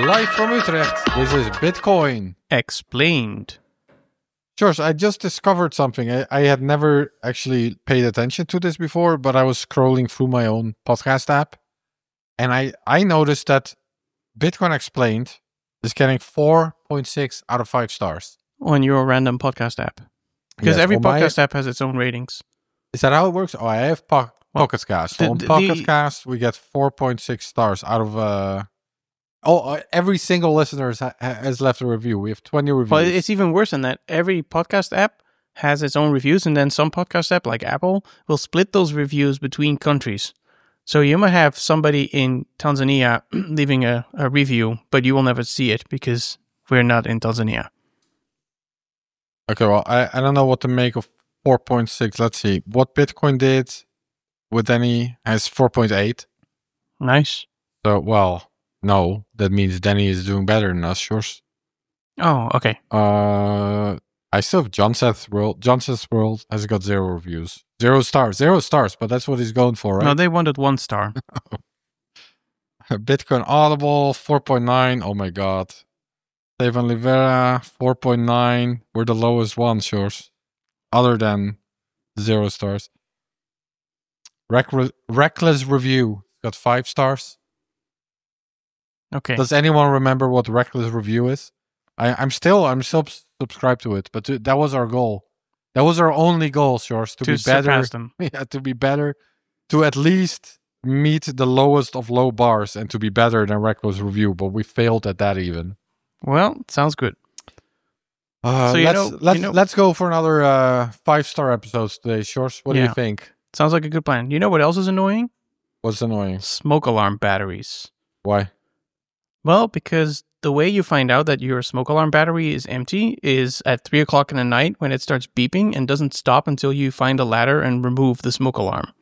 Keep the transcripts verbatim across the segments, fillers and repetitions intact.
Live from Utrecht, this is Bitcoin Explained. George, I just discovered something. I, I had never actually paid attention to this before, but I was scrolling through my own podcast app, and I, I noticed that Bitcoin Explained is getting four point six out of five stars. On your random podcast app. Because Yes, every on my- podcast app has its own ratings. Is that how it works? Oh, I have po- Well, Pocket Cast. So the- on the- Pocket the- Cast, we get four point six stars out of... Uh, oh, uh, every single listener has, has left a review. We have twenty reviews. Well, it's even worse than that. Every podcast app has its own reviews, and then some podcast app, like Apple, will split those reviews between countries. So you might have somebody in Tanzania leaving a, a review, but you will never see it because we're not in Tanzania. Okay, well, I, I don't know what to make of four point six. Let's see. What Bitcoin did with Danny has four point eight. Nice. So, well, no. That means Danny is doing better than us, yours. Oh, okay. Uh, I still have Johnson's World. Johnson's World has got zero reviews. Zero stars. Zero stars, but that's what he's going for, right? No, they wanted one star. Bitcoin Audible, four point nine. Oh my god. Stefan Livera, four point nine. We're the lowest ones, yours. Other than zero stars. Reck- Reckless Review got five stars. Okay. Does anyone remember what Reckless Review is? I, I'm still I'm still subscribed to it, but to, that was our goal. That was our only goal, yours, to, to be better. surpass them. Yeah, to be better, to at least meet the lowest of low bars and to be better than Reckless Review, but we failed at that even. Well, sounds good. Uh, So you let's know- let's you know- let's go for another uh, five star episode today, Shores. What do Yeah. you think? Sounds like a good plan. You know what else is annoying? What's annoying? Smoke alarm batteries. Why? Well, because the way you find out that your smoke alarm battery is empty is at three o'clock in the night when it starts beeping and doesn't stop until you find a ladder and remove the smoke alarm.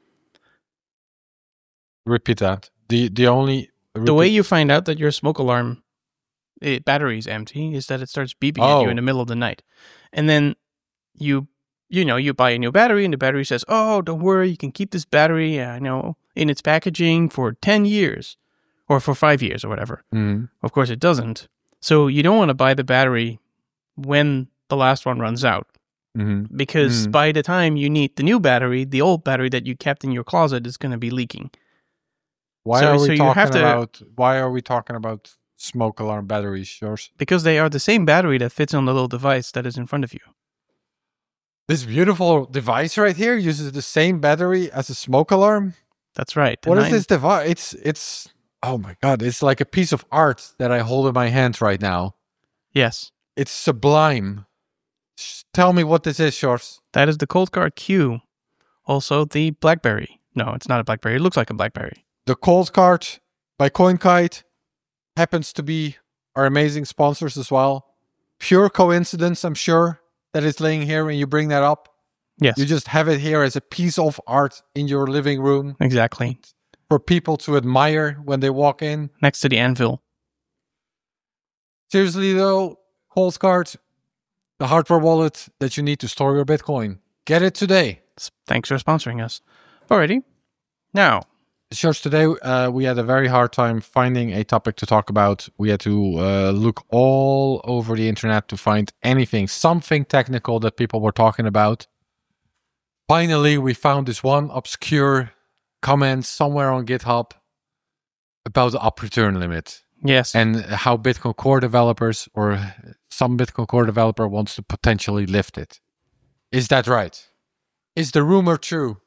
Repeat that. The the only The way repeat- you find out that your smoke alarm eh, battery is empty is that it starts beeping at you Oh. in the middle of the night. And then you, you know, you buy a new battery and the battery says, oh, don't worry, you can keep this battery, uh, you know, in its packaging for ten years or for five years or whatever. Mhm. Of course, it doesn't. So you don't want to buy the battery when the last one runs out. Mhm. Because Mm. by the time you need the new battery, the old battery that you kept in your closet is going to be leaking. Why So- are so we you have talking to- about why are we talking about smoke alarm batteries, Shores? Because they are the same battery that fits on the little device that is in front of you. This beautiful device right here uses the same battery as a smoke alarm. That's right. What And is I- this device? It's it's oh my god! It's like a piece of art that I hold in my hand right now. Yes. It's sublime. Sh- Tell me what this is, Shores. That is the Cold Card Q. Also the BlackBerry. No, it's not a BlackBerry. It looks like a BlackBerry. The Cold Card by CoinKite happens to be our amazing sponsors as well. Pure coincidence, I'm sure, that it's laying here when you bring that up. Yes. You just have it here as a piece of art in your living room Exactly. for people to admire when they walk in. Next to the anvil. Seriously though, Cold Card, the hardware wallet that you need to store your Bitcoin. Get it today. S- Thanks for sponsoring us. Alrighty. Now, George, today uh, we had a very hard time finding a topic to talk about. We had to uh, look all over the internet to find anything, something technical that people were talking about. Finally, we found this one obscure comment somewhere on GitHub about the up return limit yes. and how Bitcoin Core developers or some Bitcoin Core developer wants to potentially lift it. Is that right? Is the rumor true?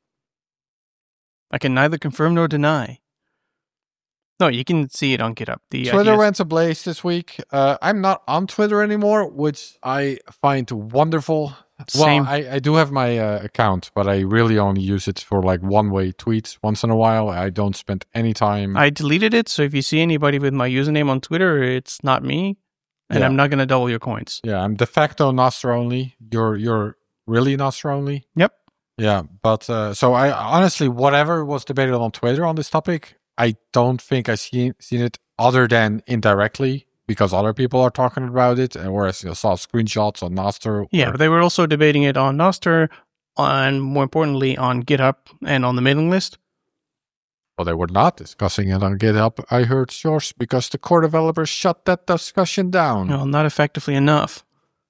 I can neither confirm nor deny. No, you can see it on GitHub. The Twitter ideas- went ablaze this week. Uh, I'm not on Twitter anymore, which I find wonderful. Same. Well, I, I do have my uh, account, but I really only use it for like one-way tweets once in a while. I don't spend any time. I deleted it, so if you see anybody with my username on Twitter, it's not me, and Yeah. I'm not going to double your coins. yeah, I'm de facto Nostr only. You're you're really Nostr only. Yep. Yeah, but uh, so I honestly, whatever was debated on Twitter on this topic, I don't think I've seen, seen it other than indirectly because other people are talking about it, and whereas I saw screenshots on Nostr. Yeah, or- but they were also debating it on Nostr, and more importantly on GitHub and on the mailing list. Well, they were not discussing it on GitHub, I heard source, because the core developers shut that discussion down. Well, not effectively enough.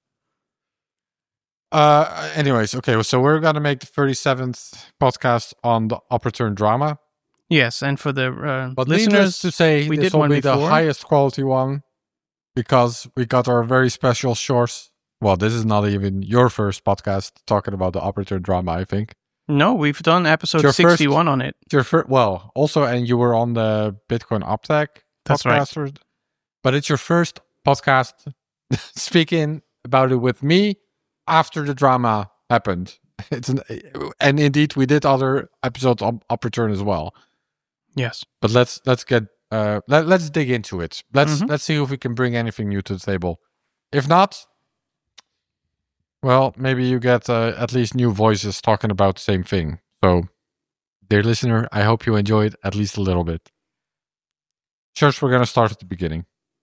Uh, anyways, okay, so we're going to make the thirty-seventh podcast on the Opportune drama. Yes, and for the uh, but listeners, needless to say, we this did will one be before. the highest quality one because we got our very special source. Well, this is not even your first podcast talking about the Opportune drama, I think. No, we've done episode your sixty-one first, on it. Your first, well, also, and you were on the Bitcoin Optech That's podcast. right. But it's your first podcast speaking about it with me after the drama happened. It's an, and indeed, we did other episodes on Opportune as well. Yes. But let's let's get uh let, let's dig into it. Let's Mm-hmm. let's see if we can bring anything new to the table. If not, well, maybe you get uh, at least new voices talking about the same thing. So, dear listener, I hope you enjoyed at least a little bit. First, we're going to start at the beginning.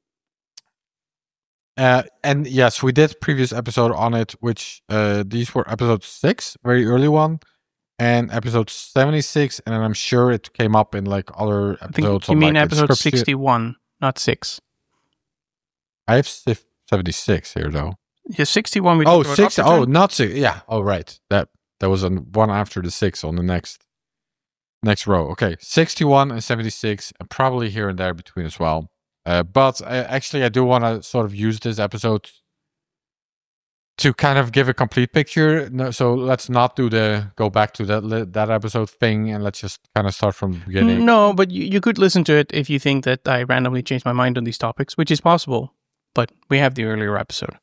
Uh, and yes, we did previous episode on it, which uh, these were episode six, very early one, and episode seventy-six, and I'm sure it came up in like other I think episodes. you on, mean like, episode Inscription. sixty-one, not six. I have seventy-six here, though. Yeah, sixty-one. We Oh, talked about six. Opportune. Oh, not six. Yeah. Oh, right. That that was on one after the six on the next next row. Okay, sixty-one and seventy-six, and probably here and there between as well. Uh, but uh, actually, I do want to sort of use this episode to kind of give a complete picture. No, so let's not do the go back to that that episode thing, and let's just kind of start from the beginning. No, but you, you could listen to it if you think that I randomly changed my mind on these topics, which is possible. But we have the earlier episode.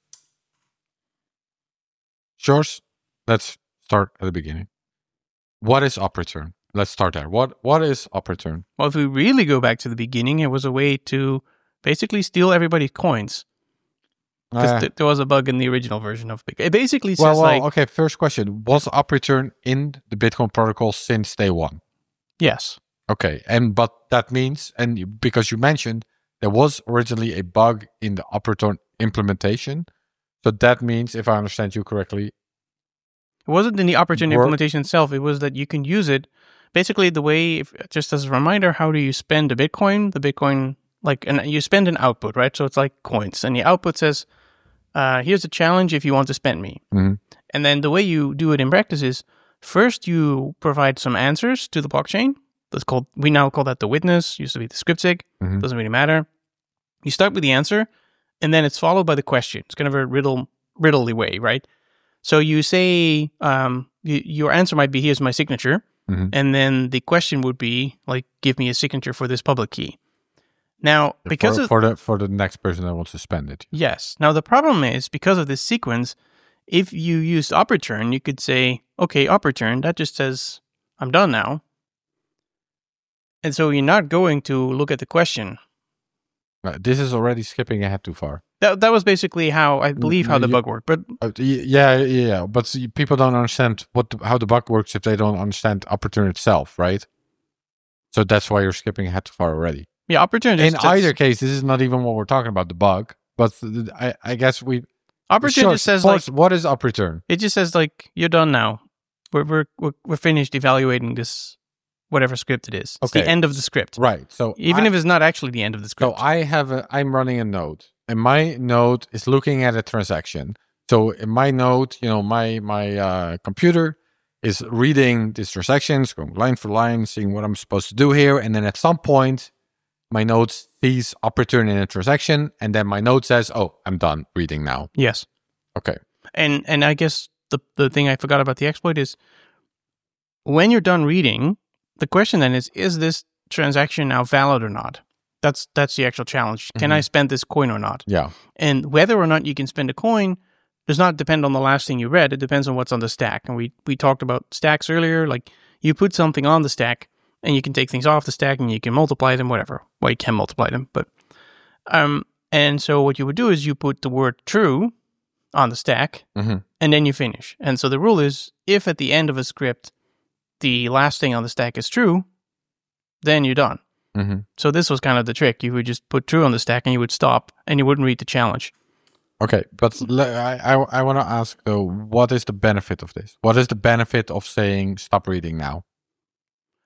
Sure. Let's start at the beginning. What is Opportune? Let's start there. What What is Opportune? Well, if we really go back to the beginning, it was a way to basically steal everybody's coins. Because Uh, th- there was a bug in the original version of Bitcoin. It basically says well, well, like, okay. First question: was Opportune in the Bitcoin protocol since day one? yes. Okay, and but that means, and you, because you mentioned there was originally a bug in the Opportune implementation, so that means, if I understand you correctly, It wasn't in the Opportune Work. implementation itself. It was that you can use it. Basically, the way, if, just as a reminder, how do you spend the Bitcoin? The Bitcoin, like, and you spend an output, right? So it's like coins. And the output says, uh, here's a challenge if you want to spend me. Mhm. And then the way you do it in practice is, first you provide some answers to the blockchain. That's called, we now call that the witness. Used to be the script sig. Mhm. Doesn't really matter. You start with the answer, and then it's followed by the question. It's kind of a riddle, riddly way, right? So you say, um, y- your answer might be, here's my signature. Mhm. And then the question would be, like, give me a signature for this public key. Now, because for, of, for the for the next person that wants to spend it. yes. Now, the problem is, because of this sequence, if you used Opportune, you could say, okay, Opportune, that just says, I'm done now. And so you're not going to look at the question. Uh, this is already skipping ahead too far. That that was basically how, I believe, how the you- bug worked. But Uh, y- yeah, yeah, yeah. But see, people don't understand what the, how the bug works if they don't understand Opportune itself, right? So that's why you're skipping ahead too far already. yeah, Opportune In just, just either case, this is not even what we're talking about, the bug. But th- I, I guess we... Opportune Sure, just says, first, like, what is Opportune? it just says, like, you're done now. We're we're we're, we're finished evaluating this, whatever script it is. It's Okay. the end of the script. Right. So Even I, if it's not actually the end of the so script. I have a, I'm running a node, and my node is looking at a transaction. So in my node, you know, my my uh, computer is reading these transactions, going line for line, seeing what I'm supposed to do here, and then at some point, my node sees Opportune in a transaction, and then my node says, "Oh, I'm done reading now." Yes. Okay. And and I guess the the thing I forgot about the exploit is, when you're done reading, the question then is, is this transaction now valid or not? That's that's the actual challenge. Can Mhm. I spend this coin or not? Yeah. And whether or not you can spend a coin does not depend on the last thing you read. It depends on what's on the stack. And we, we talked about stacks earlier. Like, you put something on the stack, and you can take things off the stack, and you can multiply them, whatever. Well, you can multiply them, but... um. And so what you would do is you put the word true on the stack, hmm and then you finish. And so the rule is, if at the end of a script, the last thing on the stack is true, then you're done. hmm So this was kind of the trick. You would just put true on the stack, and you would stop, and you wouldn't read the challenge. Okay, but le- I I, I want to ask though, what is the benefit of this? What is the benefit of saying stop reading now?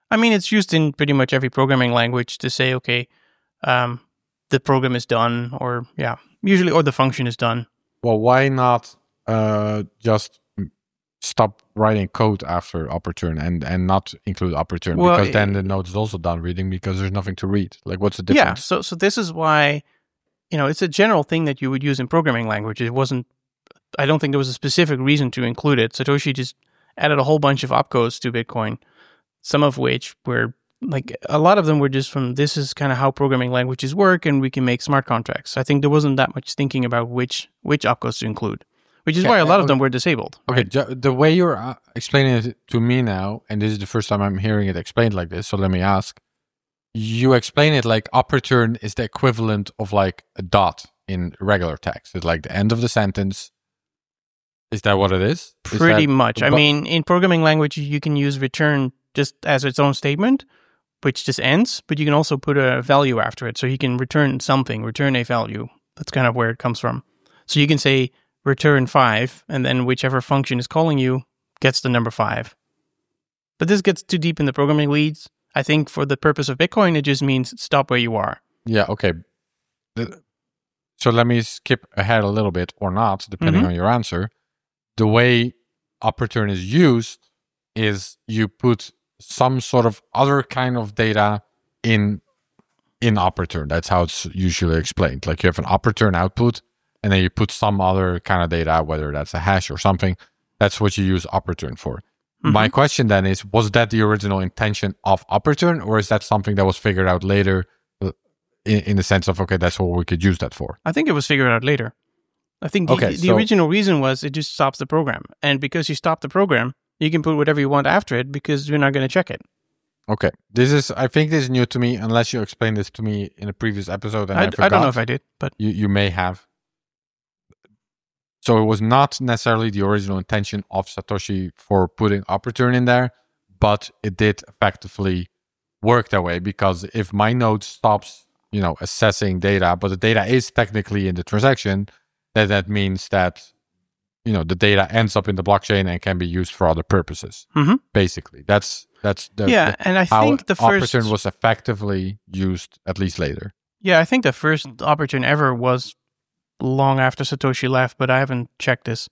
I mean, it's used in pretty much every programming language to say, okay, um, the program is done, or yeah, usually, or the function is done. Well, why not uh, just stop writing code after upper-turn and, and not include upper-turn? Well, because then it- the node is also done reading because there's nothing to read. Like, what's the Yeah, difference? so so this is why, you know, it's a general thing that you would use in programming language. It wasn't, I don't think there was a specific reason to include it. Satoshi just added a whole bunch of opcodes to Bitcoin, some of which were, like, a lot of them were just from, this is kind of how programming languages work, and we can make smart contracts. I think there wasn't that much thinking about which which opcodes to include, which is Okay, why a lot of okay. them were disabled. Okay, ju- the way you're uh, explaining it to me now, and this is the first time I'm hearing it explained like this, so let me ask. You explain it like upper turn is the equivalent of like a dot in regular text. It's like the end of the sentence. Is that what it is? Is Pretty that- much. I but- mean, in programming language, you can use return just as its own statement, which just ends, but you can also put a value after it. So you can return something, return a value. That's kind of where it comes from. So you can say return five, and then whichever function is calling you gets the number five. But this gets too deep in the programming weeds. I think for the purpose of Bitcoin, it just means stop where you are. Yeah, okay. The- So let me skip ahead a little bit or not, depending Mhm. on your answer. The way upper turn is used is you put some sort of other kind of data in in upper turn. That's how it's usually explained. Like you have an upper turn output, and then you put some other kind of data, whether that's a hash or something. That's what you use upper turn for. My question then is, was that the original intention of upper turn, or is that something that was figured out later uh, in, in the sense of, okay, that's what we could use that for? I think it was figured out later. I think the, Okay, the so- original reason was it just stops the program. And because you stop the program, you can put whatever you want after it because you're not going to check it. Okay. This is, I think this is new to me, unless you explained this to me in a previous episode and I, I, forgot. I don't know if I did, but You, you may have. So it was not necessarily the original intention of Satoshi for putting upper turn in there, but it did effectively work that way, because if my node stops, you know, assessing data, but the data is technically in the transaction, then that means that, you know, the data ends up in the blockchain and can be used for other purposes. Mhm. Basically, that's that's the, yeah, the- and I how think the upper first turn was effectively used, at least later. yeah, I think the first opportune ever was long after Satoshi left, but I haven't checked this.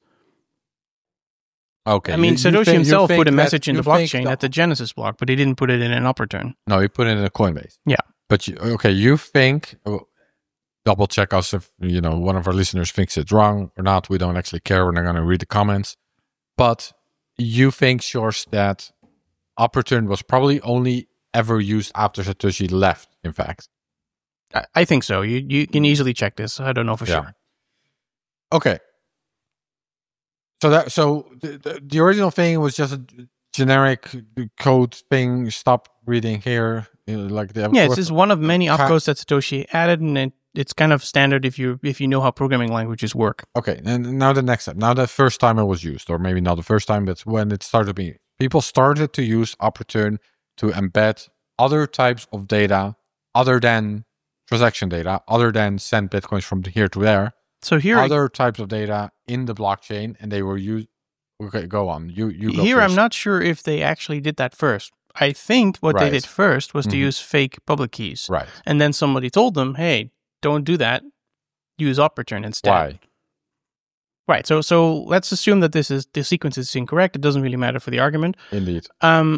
Okay. I mean, you- you Satoshi think- you himself think put a that- message in you the think blockchain the- at the Genesis block, but he didn't put it in an upper turn. No, he put it in a Coinbase. Yeah. But you, okay, you think, oh, double check us if, you know, one of our listeners thinks it's wrong or not. We don't actually care. We're not going to read the comments. But you think, Sjors, that upper turn was probably only ever used after Satoshi left, in fact. I, I think so. You you can easily check this. I don't know for Yeah. sure. Okay. So that so the, the, the original thing was just a generic code thing. Stop reading here. You know, like the, Yeah, it's just one of many Ca- opcodes that Satoshi added, and it, it's kind of standard if you if you know how programming languages work. Okay, and now the next step. Now the first time it was used, or maybe not the first time, but when it started being, people started to use upper turn to embed other types of data other than transaction data, other than send bitcoins from here to there, So here, other types of data in the blockchain, and they were used. Okay, go on. You you go here I'm first. not sure if they actually did that first. I think what they Right. did first was to Mhm. use fake public keys, right. and then somebody told them, "Hey, don't do that. Use upper turn instead." Why? Right. So so let's assume that this is the sequence is incorrect. It doesn't really matter for the argument. Indeed. Um.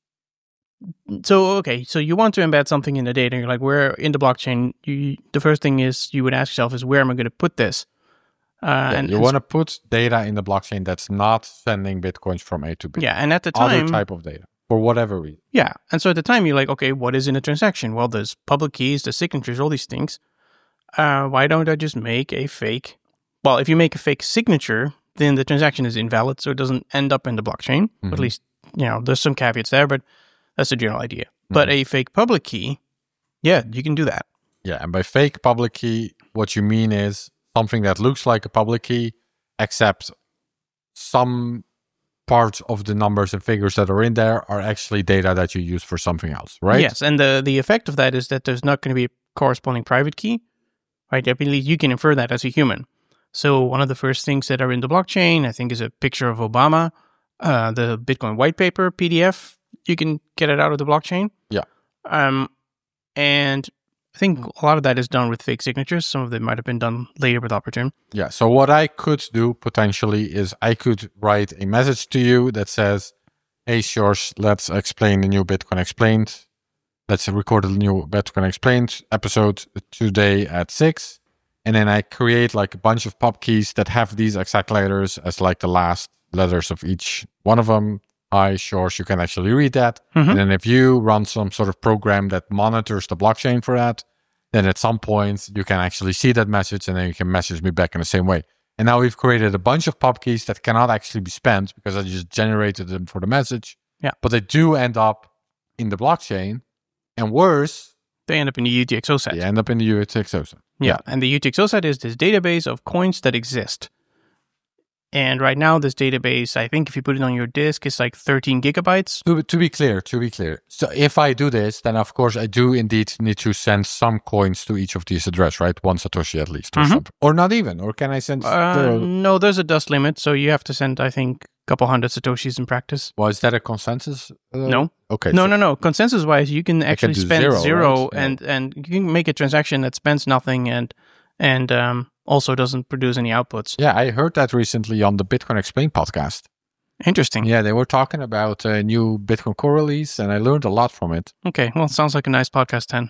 So okay, so you want to embed something in the data. You're like, where in the blockchain? You, the first thing is you would ask yourself is, where am I going to put this? Uh, Yeah, and you and want to put data in the blockchain that's not sending bitcoins from A to B. yeah, and at the Other time, type of data for whatever reason. yeah, and so at the time you're like, okay, what is in a transaction? Well, there's public keys, the signatures, all these things. Uh, why don't I just make a fake? Well, if you make a fake signature, then the transaction is invalid, so it doesn't end up in the blockchain. At Mhm. least, you know, there's some caveats there, but that's the general idea. But a fake public key, yeah, you can do that. Yeah, and by fake public key, what you mean is something that looks like a public key, except some parts of the numbers and figures that are in there are actually data that you use for something else, right? Yes, and the, the effect of that is that there's not going to be a corresponding private key, right? I believe you can infer that as a human. So one of the first things that are in the blockchain, I think, is a picture of Obama, uh, the Bitcoin white paper P D F you can get it out of the blockchain. Yeah. Um, and I think a lot of that is done with fake signatures. Some of them might have been done later with Opportune. Yeah. So what I could do potentially is I could write a message to you that says, "Hey, George, let's explain the new Bitcoin Explained. Let's record a new Bitcoin Explained episode today at six." And then I create like a bunch of pub keys that have these exact letters as like the last letters of each one of them. Hi, George, you can actually read that. Mm-hmm. And then if you run some sort of program that monitors the blockchain for that, then at some point you can actually see that message and then you can message me back in the same way. And now we've created a bunch of pub keys that cannot actually be spent because I just generated them for the message. Yeah. But they do end up in the blockchain. And worse, they end up in the U T X O set. They end up in the U T X O set. Yeah. yeah. And the U T X O set is this database of coins that exist. And right now, this database, I think if you put it on your disk, it's like thirteen gigabytes. To, to be clear, to be clear. So if I do this, then of course I do indeed need to send some coins to each of these addresses, right? One Satoshi at least or mm-hmm. something. Or not even. Or can I send... Uh, the... No, there's a dust limit. So you have to send, I think, a couple hundred Satoshis in practice. Well, is that a consensus? Uh, no. Okay. No, so no, no. Consensus-wise, you can actually can spend zero, zero right? and, yeah. and you can make a transaction that spends nothing and and um, also doesn't produce any outputs. Yeah, I heard that recently on the Bitcoin Explained podcast. Interesting. Yeah, they were talking about a new Bitcoin Core release, and I learned a lot from it. Okay, well, it sounds like a nice podcast then.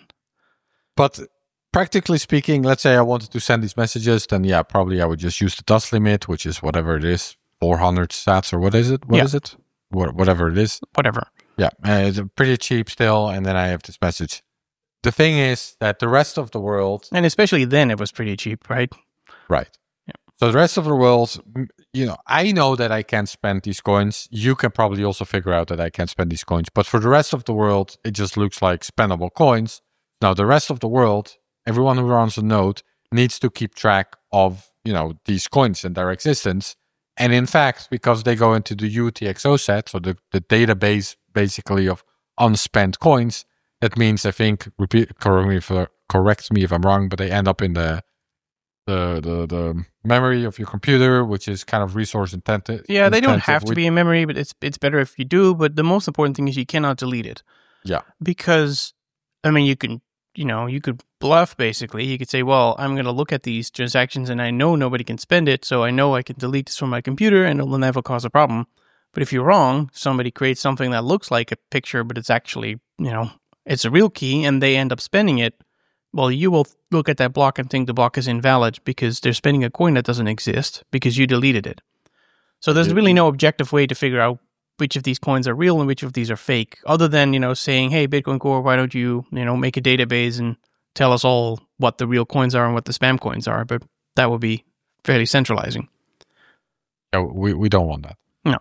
But practically speaking, let's say I wanted to send these messages, then yeah, probably I would just use the dust limit, which is whatever it is, four hundred sats or what is it? What yeah. is it? Wh- whatever it is. Whatever. Yeah, uh, it's pretty cheap still, and then I have this message. The thing is that the rest of the world... And especially then it was pretty cheap, right? Right. Yeah. So the rest of the world, you know, I know that I can spend these coins. You can probably also figure out that I can spend these coins. But for the rest of the world, it just looks like spendable coins. Now, the rest of the world, everyone who runs a node needs to keep track of, you know, these coins and their existence. And in fact, because they go into the U T X O set, so the, the database basically of unspent coins, that means, I think, repeat, correct me if, correct me if I'm wrong, but they end up in the The, the the memory of your computer, which is kind of resource intensive. Yeah, they don't have to be in memory, but it's it's better if you do. But the most important thing is you cannot delete it. Yeah. Because, I mean, you can, you know, you could bluff, basically. You could say, well, I'm going to look at these transactions and I know nobody can spend it, so I know I can delete this from my computer and it will never cause a problem. But if you're wrong, somebody creates something that looks like a picture, but it's actually, you know, it's a real key and they end up spending it, well, you will look at that block and think the block is invalid because they're spending a coin that doesn't exist because you deleted it. So there's really no objective way to figure out which of these coins are real and which of these are fake, other than, you know, saying, hey, Bitcoin Core, why don't you, you know, make a database and tell us all what the real coins are and what the spam coins are. But that would be fairly centralizing. Yeah, we, we don't want that. No.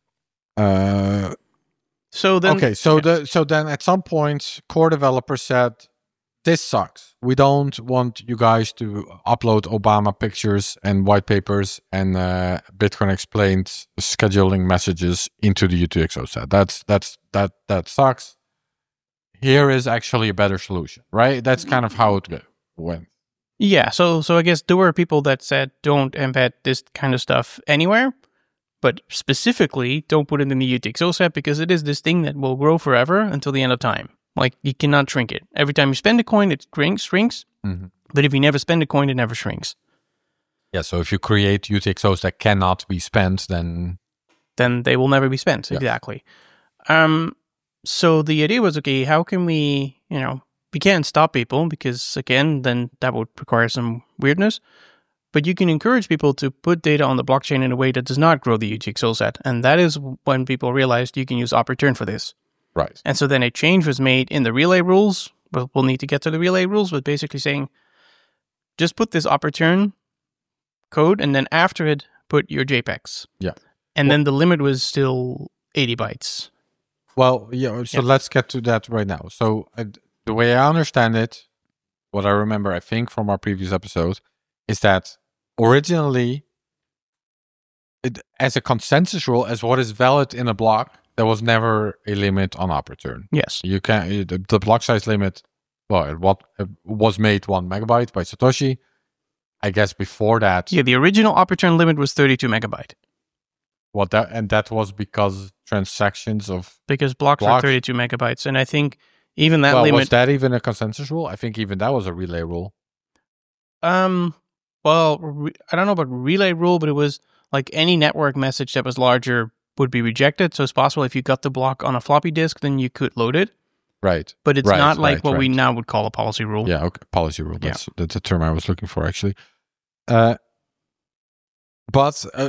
Uh, so then... Okay, so, yeah. the, so then at some point, core developers said, this sucks. We don't want you guys to upload Obama pictures and white papers and uh, Bitcoin Explained scheduling messages into the U T X O set. That's that's that that sucks. Here is actually a better solution, right? That's kind of how it went. Yeah. So so I guess there were people that said don't embed this kind of stuff anywhere, but specifically don't put it in the U T X O set because it is this thing that will grow forever until the end of time. Like, you cannot shrink it. Every time you spend a coin, it shrinks, shrinks. Mm-hmm. But if you never spend a coin, it never shrinks. Yeah, so if you create U T X Os that cannot be spent, then... Then they will never be spent, yeah. Exactly. Um. So the idea was, okay, how can we, you know, we can't stop people because, again, then that would require some weirdness. But you can encourage people to put data on the blockchain in a way that does not grow the U T X O set. And that is when people realized you can use Opportune for this. Right. And so then a change was made in the relay rules. Well, we'll need to get to the relay rules, but basically saying, just put this Opportune code, and then after it, put your JPEGs. Yeah. And well, then the limit was still eighty bytes. Well, yeah, so yeah. let's get to that right now. So uh, the way I understand it, what I remember, I think, from our previous episode, is that originally, it, as a consensus rule, as what is valid in a block, there was never a limit on Opportune. Yes. You can the, the block size limit, well, it, what, it was made one megabyte by Satoshi. I guess before that... Yeah, the original Opportune limit was thirty-two megabyte. What that and that was because transactions of because blocks, blocks are thirty-two megabytes, and I think even that well, limit. Was that even a consensus rule? I think even that was a relay rule. Um. Well, re- I don't know about relay rule, but it was like any network message that was larger would be rejected. So it's possible if you got the block on a floppy disk, then you could load it. Right. But it's right, not like right, what right. we now would call a policy rule. Yeah, okay. Policy rule. That's yeah. that's a term I was looking for, actually. Uh, but uh,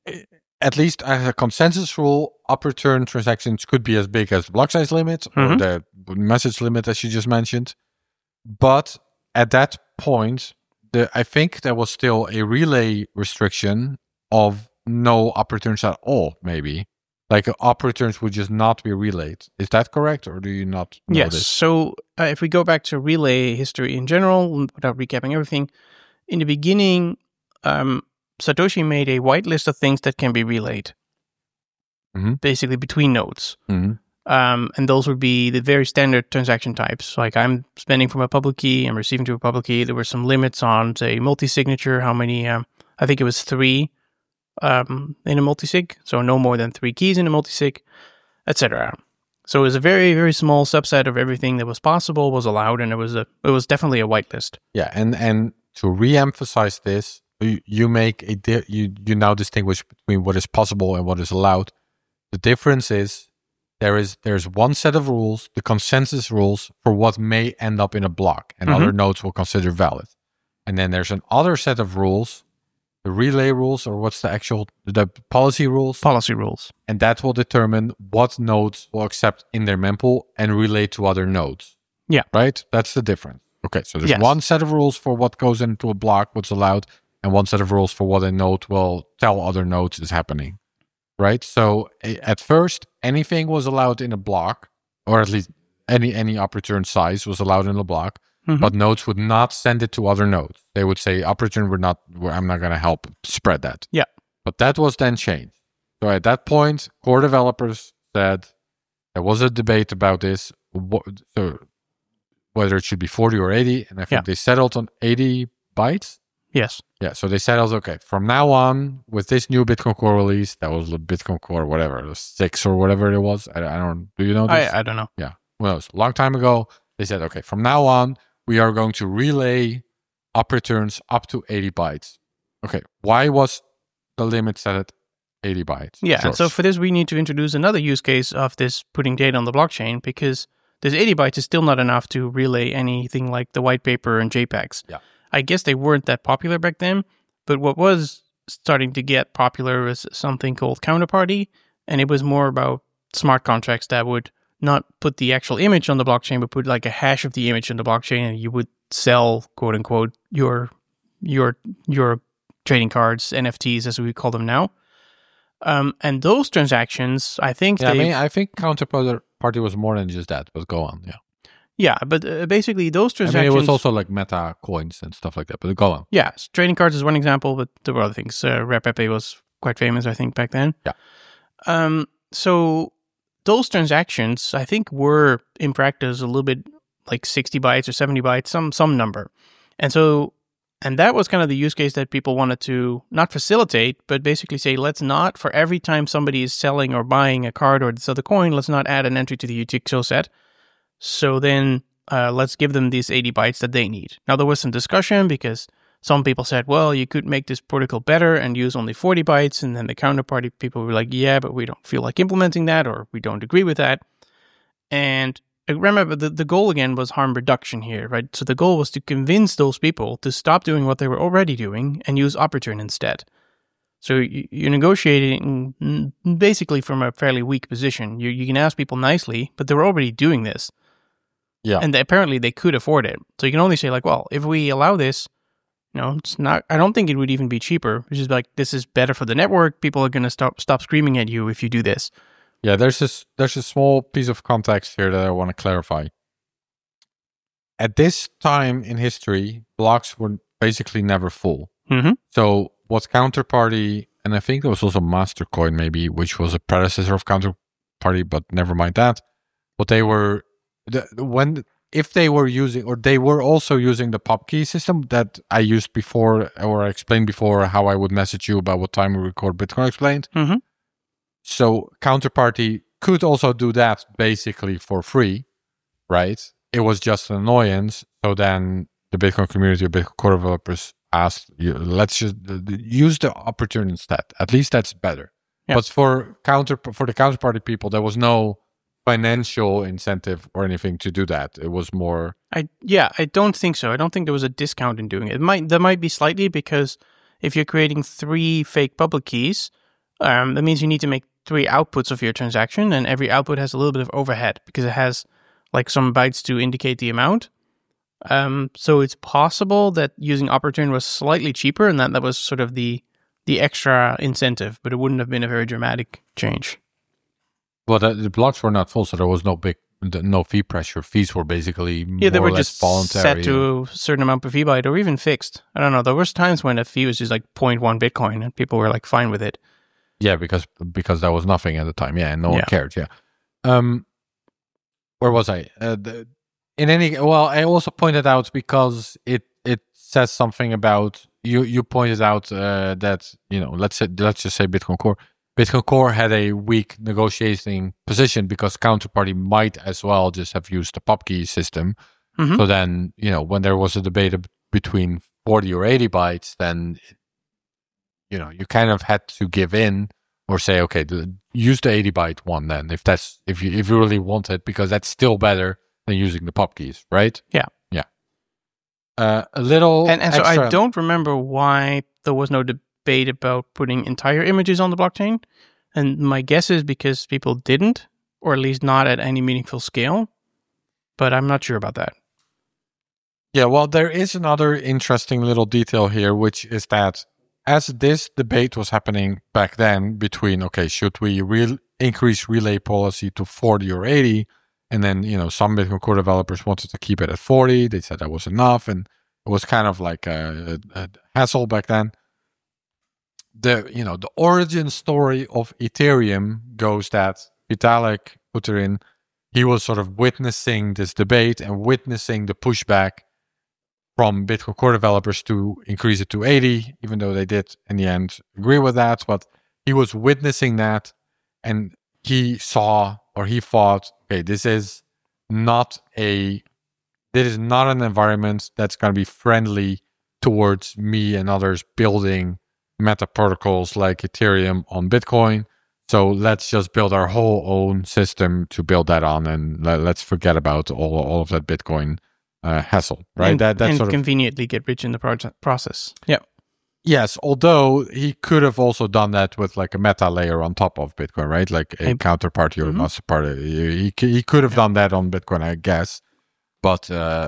at least as a consensus rule, up return transactions could be as big as the block size limit or mm-hmm. the message limit, as you just mentioned. But at that point, the I think there was still a relay restriction of no up returns at all, maybe. Like up returns would just not be relayed. Is that correct, or do you not know yes. this? So uh, if we go back to relay history in general, without recapping everything, in the beginning, um, Satoshi made a whitelist of things that can be relayed, mm-hmm. basically between nodes. Mm-hmm. Um, and those would be the very standard transaction types. Like I'm spending from a public key, I'm receiving to a public key. There were some limits on, say, multi-signature, how many, um, I think it was three. Um, in a multisig, so no more than three keys in a multisig, et cetera. So it was a very, very small subset of everything that was possible was allowed, and it was a, it was definitely a whitelist. Yeah, and and to re-emphasize this, you, you make a di- you you now distinguish between what is possible and what is allowed. The difference is there is there's one set of rules, the consensus rules for what may end up in a block, and mm-hmm. other nodes will consider valid, and then there's another set of rules. The relay rules, or what's the actual, the policy rules? Policy rules. And that will determine what nodes will accept in their mempool and relay to other nodes. Yeah. Right? That's the difference. Okay, so there's yes. one set of rules for what goes into a block, what's allowed, and one set of rules for what a node will tell other nodes is happening. Right? So at first, anything was allowed in a block, or at least any, any up return size was allowed in a block. Mm-hmm. But nodes would not send it to other nodes. They would say, up return, we're not, we're, I'm not going to help spread that. Yeah. But that was then changed. So at that point, core developers said there was a debate about this, what, so whether it should be forty or eighty. And I think yeah. they settled on eighty bytes. Yes. Yeah. So they settled, okay, from now on, with this new Bitcoin Core release, that was the Bitcoin Core, whatever, six or whatever it was. I, I don't, do you know this? I, I don't know. Yeah. Well, a long time ago, they said, okay, from now on, we are going to relay up returns up to eighty bytes. Okay, why was the limit set at eighty bytes? Yeah, and so for this, we need to introduce another use case of this putting data on the blockchain, because this eighty bytes is still not enough to relay anything like the white paper and JPEGs. Yeah. I guess they weren't that popular back then, but what was starting to get popular was something called Counterparty, and it was more about smart contracts that would not put the actual image on the blockchain, but put like a hash of the image on the blockchain, and you would sell, quote unquote, your your your trading cards, N F Ts as we call them now. Um, and those transactions, I think, yeah, they, I mean, I think Counterparty was more than just that. But go on, yeah, yeah, but uh, basically those transactions. I mean, it was also like meta coins and stuff like that. But go on. Yeah, trading cards is one example, but there were other things. Uh, Repepe was quite famous, I think, back then. Yeah. Um. So. Those transactions, I think, were in practice a little bit like sixty bytes or seventy bytes, some some number. And so, and that was kind of the use case that people wanted to not facilitate, but basically say, let's not, for every time somebody is selling or buying a card or this other coin, let's not add an entry to the U T X O set. So then uh, let's give them these eighty bytes that they need. Now, there was some discussion because some people said, well, you could make this protocol better and use only forty bytes. And then the Counterparty people were like, yeah, but we don't feel like implementing that, or we don't agree with that. And remember, the, the goal again was harm reduction here, right? So the goal was to convince those people to stop doing what they were already doing and use up return instead. So you, you're negotiating basically from a fairly weak position. You, you can ask people nicely, but they were already doing this. Yeah. And they, apparently they could afford it. So you can only say like, well, if we allow this, no, it's not. I don't think it would even be cheaper. It's just like, this is better for the network. People are going to stop stop screaming at you if you do this. Yeah, there's this there's a small piece of context here that I want to clarify. At this time in history, blocks were basically never full. Mm-hmm. So what Counterparty, and I think there was also Mastercoin maybe, which was a predecessor of Counterparty, but never mind that. But they were the, when. If they were using, or they were also using the pop key system that I used before, or I explained before how I would message you about what time we record Bitcoin Explained. Mm-hmm. so Counterparty could also do that basically for free, right? It was just an annoyance. So then the Bitcoin community, Bitcoin core developers asked, you, let's just uh, use the opportunity instead. At least that's better. Yep. But for counter for the Counterparty people, there was no financial incentive or anything to do that. It was more. I yeah, I don't think so. I don't think there was a discount in doing it. It might there might be slightly, because if you're creating three fake public keys, um, that means you need to make three outputs of your transaction, and every output has a little bit of overhead because it has like some bytes to indicate the amount. Um, so it's possible that using Opportune was slightly cheaper, and that that was sort of the the extra incentive, but it wouldn't have been a very dramatic change. Well, the, the blocks were not full, so there was no big, no fee pressure. Fees were basically yeah, they more were or less just voluntary. set to a certain amount per fee byte, or even fixed. I don't know. There was times when a fee was just like zero point one Bitcoin, and people were like fine with it. Yeah, because because that was nothing at the time. Yeah, and no yeah. one cared. Yeah. Um, where was I? Uh, the, in any well, I also pointed out because it it says something about you. You pointed out uh, that you know let's say, let's just say Bitcoin Core. Bitcoin Core had a weak negotiating position because Counterparty might as well just have used the pub key system. Mm-hmm. So then, you know, when there was a debate between forty or eighty bytes, then, you know, you kind of had to give in or say, okay, the, use the eighty byte one then, if that's, if you, if you really want it, because that's still better than using the pub keys, right? Yeah. Yeah. Uh, a little And, and so extra... I don't remember why there was no debate debate about putting entire images on the blockchain, and my guess is because people didn't, or at least not at any meaningful scale, but I'm not sure about that. Yeah, well, there is another interesting little detail here, which is that as this debate was happening back then between, okay, should we re- increase relay policy to forty or eighty, and then, you know, some Bitcoin Core developers wanted to keep it at forty, they said that was enough, and it was kind of like a, a, a hassle back then. The you know the origin story of Ethereum goes that Vitalik Buterin, he was sort of witnessing this debate and witnessing the pushback from Bitcoin Core developers to increase it to eighty, even though they did in the end agree with that. But he was witnessing that, and he saw or he thought, okay, this is not a this is not an environment that's going to be friendly towards me and others building meta protocols like Ethereum on Bitcoin. So let's just build our whole own system to build that on, and let, let's forget about all all of that Bitcoin uh, hassle, right? And, that that and sort conveniently of, get rich in the project process. Yeah. Yes, although he could have also done that with like a meta layer on top of Bitcoin, right? Like a, a counterparty or mm-hmm. master party. He he could have yeah. done that on Bitcoin, I guess. But uh,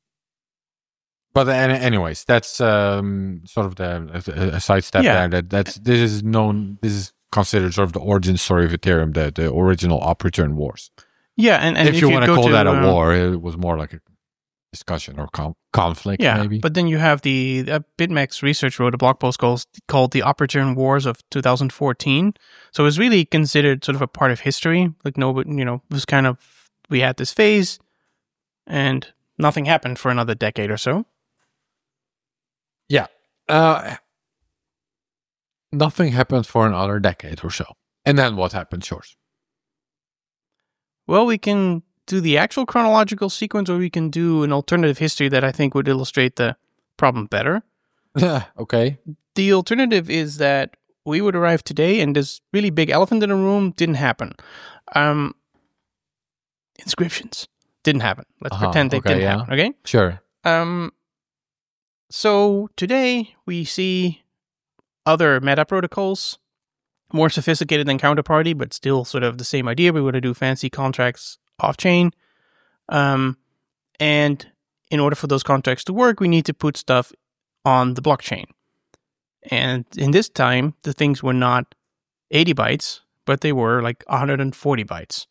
but anyways, that's um, sort of the a sidestep yeah. there. That that's this is known. This is considered sort of the origin story of Ethereum, the the original Opportune Wars. Yeah, and, and if, if you, you want to call to, that a um, war, it was more like a discussion or com- conflict. Yeah, maybe. But then you have the uh, BitMEX research wrote a blog post called called the Opportune Wars of two thousand fourteen. So it was really considered sort of a part of history. Like no, but you know, it was kind of we had this phase, and nothing happened for another decade or so. Yeah. Uh, nothing happened for another decade or so. And then what happened, Sjors? Well, we can do the actual chronological sequence, or we can do an alternative history that I think would illustrate the problem better. Okay. The alternative is that we would arrive today and this really big elephant in the room didn't happen. Um, inscriptions didn't happen. Let's uh-huh, pretend they okay, didn't yeah. happen, okay? Sure. Um, so today we see other meta protocols, more sophisticated than Counterparty, but still sort of the same idea. We want to do fancy contracts off-chain. Um, and in order for those contracts to work, we need to put stuff on the blockchain. And in this time, the things were not eighty bytes, but they were like one hundred forty bytes.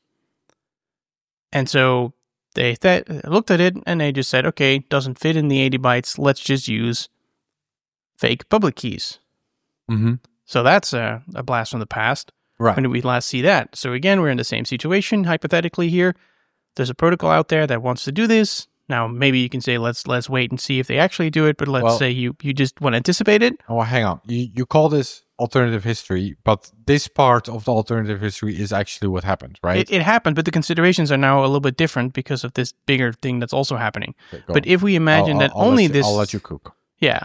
And so they th- looked at it and they just said, okay, doesn't fit in the eighty bytes. Let's just use fake public keys. Mm-hmm. So that's a, a blast from the past. Right. When did we last see that? So again, we're in the same situation, hypothetically here. There's a protocol out there that wants to do this. Now, maybe you can say, let's let's wait and see if they actually do it, but let's well, say you, you just want to anticipate it. Oh, hang on. You you call this alternative history, but this part of the alternative history is actually what happened, right? It, it happened, but the considerations are now a little bit different because of this bigger thing that's also happening. Okay, go but on. if we imagine I'll- that I'll- I'll only let you- this... I'll let you cook. Yeah.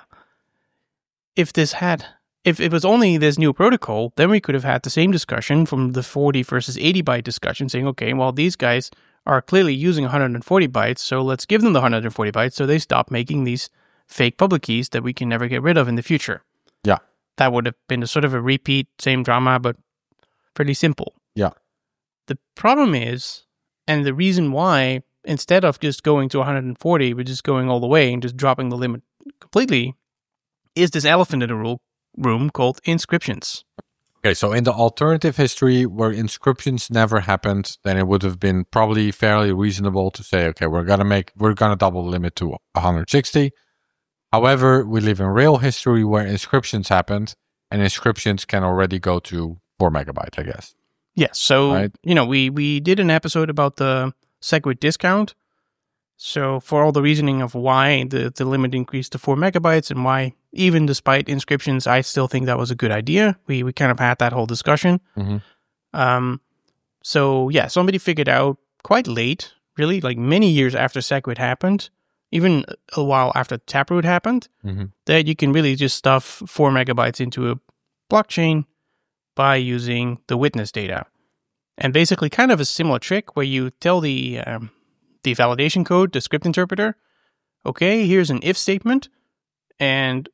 If this had... If it was only this new protocol, then we could have had the same discussion from the forty versus eighty byte discussion, saying, okay, well, these guys are clearly using one hundred forty bytes, so let's give them the one hundred forty bytes so they stop making these fake public keys that we can never get rid of in the future. Yeah. That would have been a sort of a repeat, same drama, but fairly simple. Yeah. The problem is, and the reason why, instead of just going to one hundred forty, we're just going all the way and just dropping the limit completely, is this elephant in the room, room called inscriptions. Okay, so in the alternative history where inscriptions never happened, then it would have been probably fairly reasonable to say, okay, we're gonna make we're gonna double the limit to one hundred sixty. However, we live in real history where inscriptions happened, and inscriptions can already go to four megabyte, I guess. Yes, so Right. you know, we we did an episode about the SegWit discount. So for all the reasoning of why the, the limit increased to four megabytes and why, even despite inscriptions, I still think that was a good idea. We we kind of had that whole discussion. Mhm. Um, so yeah, somebody figured out quite late, really, like many years after SegWit happened, even a while after Taproot happened, Mhm. that you can really just stuff four megabytes into a blockchain by using the witness data. And basically kind of a similar trick where you tell the um, the validation code, the script interpreter, okay, here's an if statement. And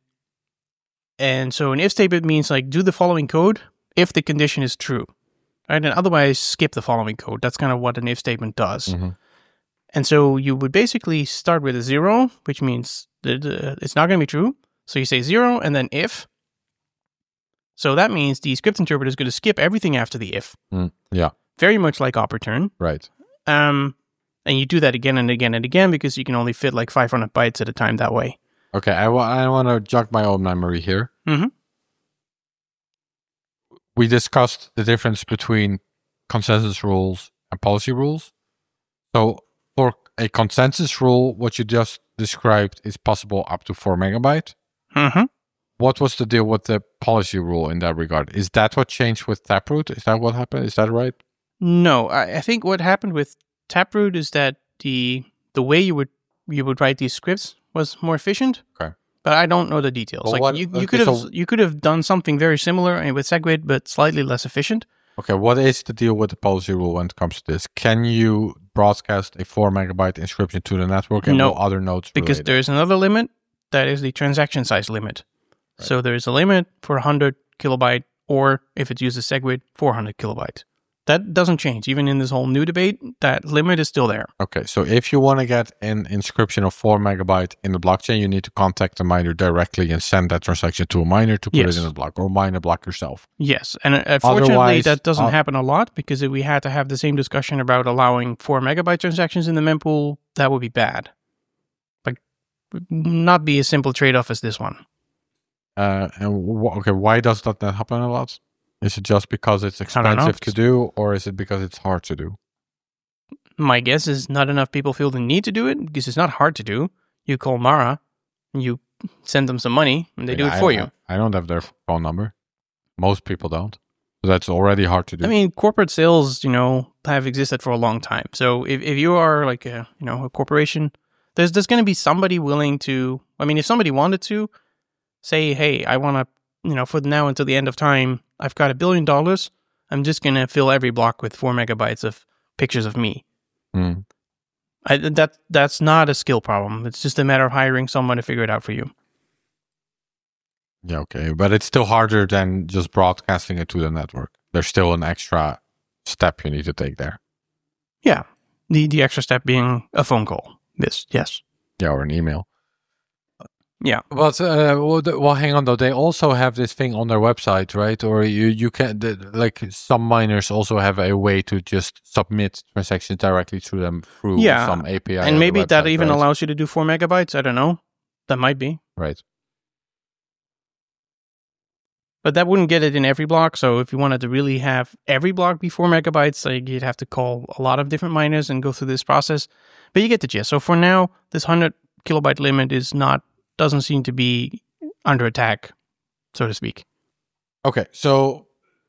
and so an if statement means like do the following code if the condition is true. Right? And otherwise skip the following code. That's kind of what an if statement does. Mhm. And so you would basically start with a zero, which means that uh, it's not going to be true. So you say zero and then if. So that means the script interpreter is going to skip everything after the if. Mm, yeah, Very much like opperturn. right. Um, and you do that again and again and again because you can only fit like five hundred bytes at a time that way. Okay, I want to jog my own memory here. Mhm. We discussed the difference between consensus rules and policy rules. So for a consensus rule, what you just described is possible up to four megabyte. Mm-hmm. What was the deal with the policy rule in that regard? Is that what changed with Taproot? Is that what happened? Is that right? No, I, I think what happened with Taproot is that the the way you would you would write these scripts was more efficient. Okay. But I don't know the details. Well, like what- you, you okay, could have so- you could have done something very similar with SegWit, but slightly less efficient. Okay, what is the deal with the policy rule when it comes to this? Can you broadcast a four megabyte inscription to the network and No, will other nodes Because relay that? there's another limit that is the transaction size limit. Right. So there's a limit for one hundred kilobyte, or if it uses SegWit, four hundred kilobyte. That doesn't change. Even in this whole new debate, that limit is still there. Okay, so if you want to get an inscription of four megabyte in the blockchain, you need to contact the miner directly and send that transaction to a miner to put Yes. it in the block, or mine a block yourself. Yes, and uh, unfortunately, Otherwise, that doesn't uh, happen a lot because if we had to have the same discussion about allowing four megabyte transactions in the mempool, that would be bad. Like, would not be a simple trade-off as this one. Uh, and wh- okay, why does that not happen a lot? Is it just because it's I don't know. expensive to do, or is it because it's hard to do? My guess is not enough people feel the need to do it because it's not hard to do. You call Mara, you send them some money, and they do it I- for I, you. I don't have their phone number. Most people don't. So that's already hard to do. I mean, corporate sales, you know, have existed for a long time. So if, if you are like a, you know, a corporation, there's there's going to be somebody willing to, I mean, if somebody wanted to say, hey, I want to, you know, for now until the end of time, I've got a billion dollars. I'm just going to fill every block with four megabytes of pictures of me. Mm. I, that That's not a skill problem. It's just a matter of hiring someone to figure it out for you. Yeah, okay. But it's still harder than just broadcasting it to the network. There's still an extra step you need to take there. Yeah. The, the extra step being a phone call. This, yes. Yeah, or an email. Yeah. But uh, well, the- well, hang on though. They also have this thing on their website, right? Or you you can the, like some miners also have a way to just submit transactions directly to them through Yeah, some A P I. on And the maybe that website, even right? allows you to do four megabytes. I don't know. That might be. Right. But that wouldn't get it in every block. So if you wanted to really have every block be four megabytes, like you'd have to call a lot of different miners and go through this process. But you get the gist. So for now, this one hundred kilobyte limit is not, doesn't seem to be under attack, so to speak. Okay, so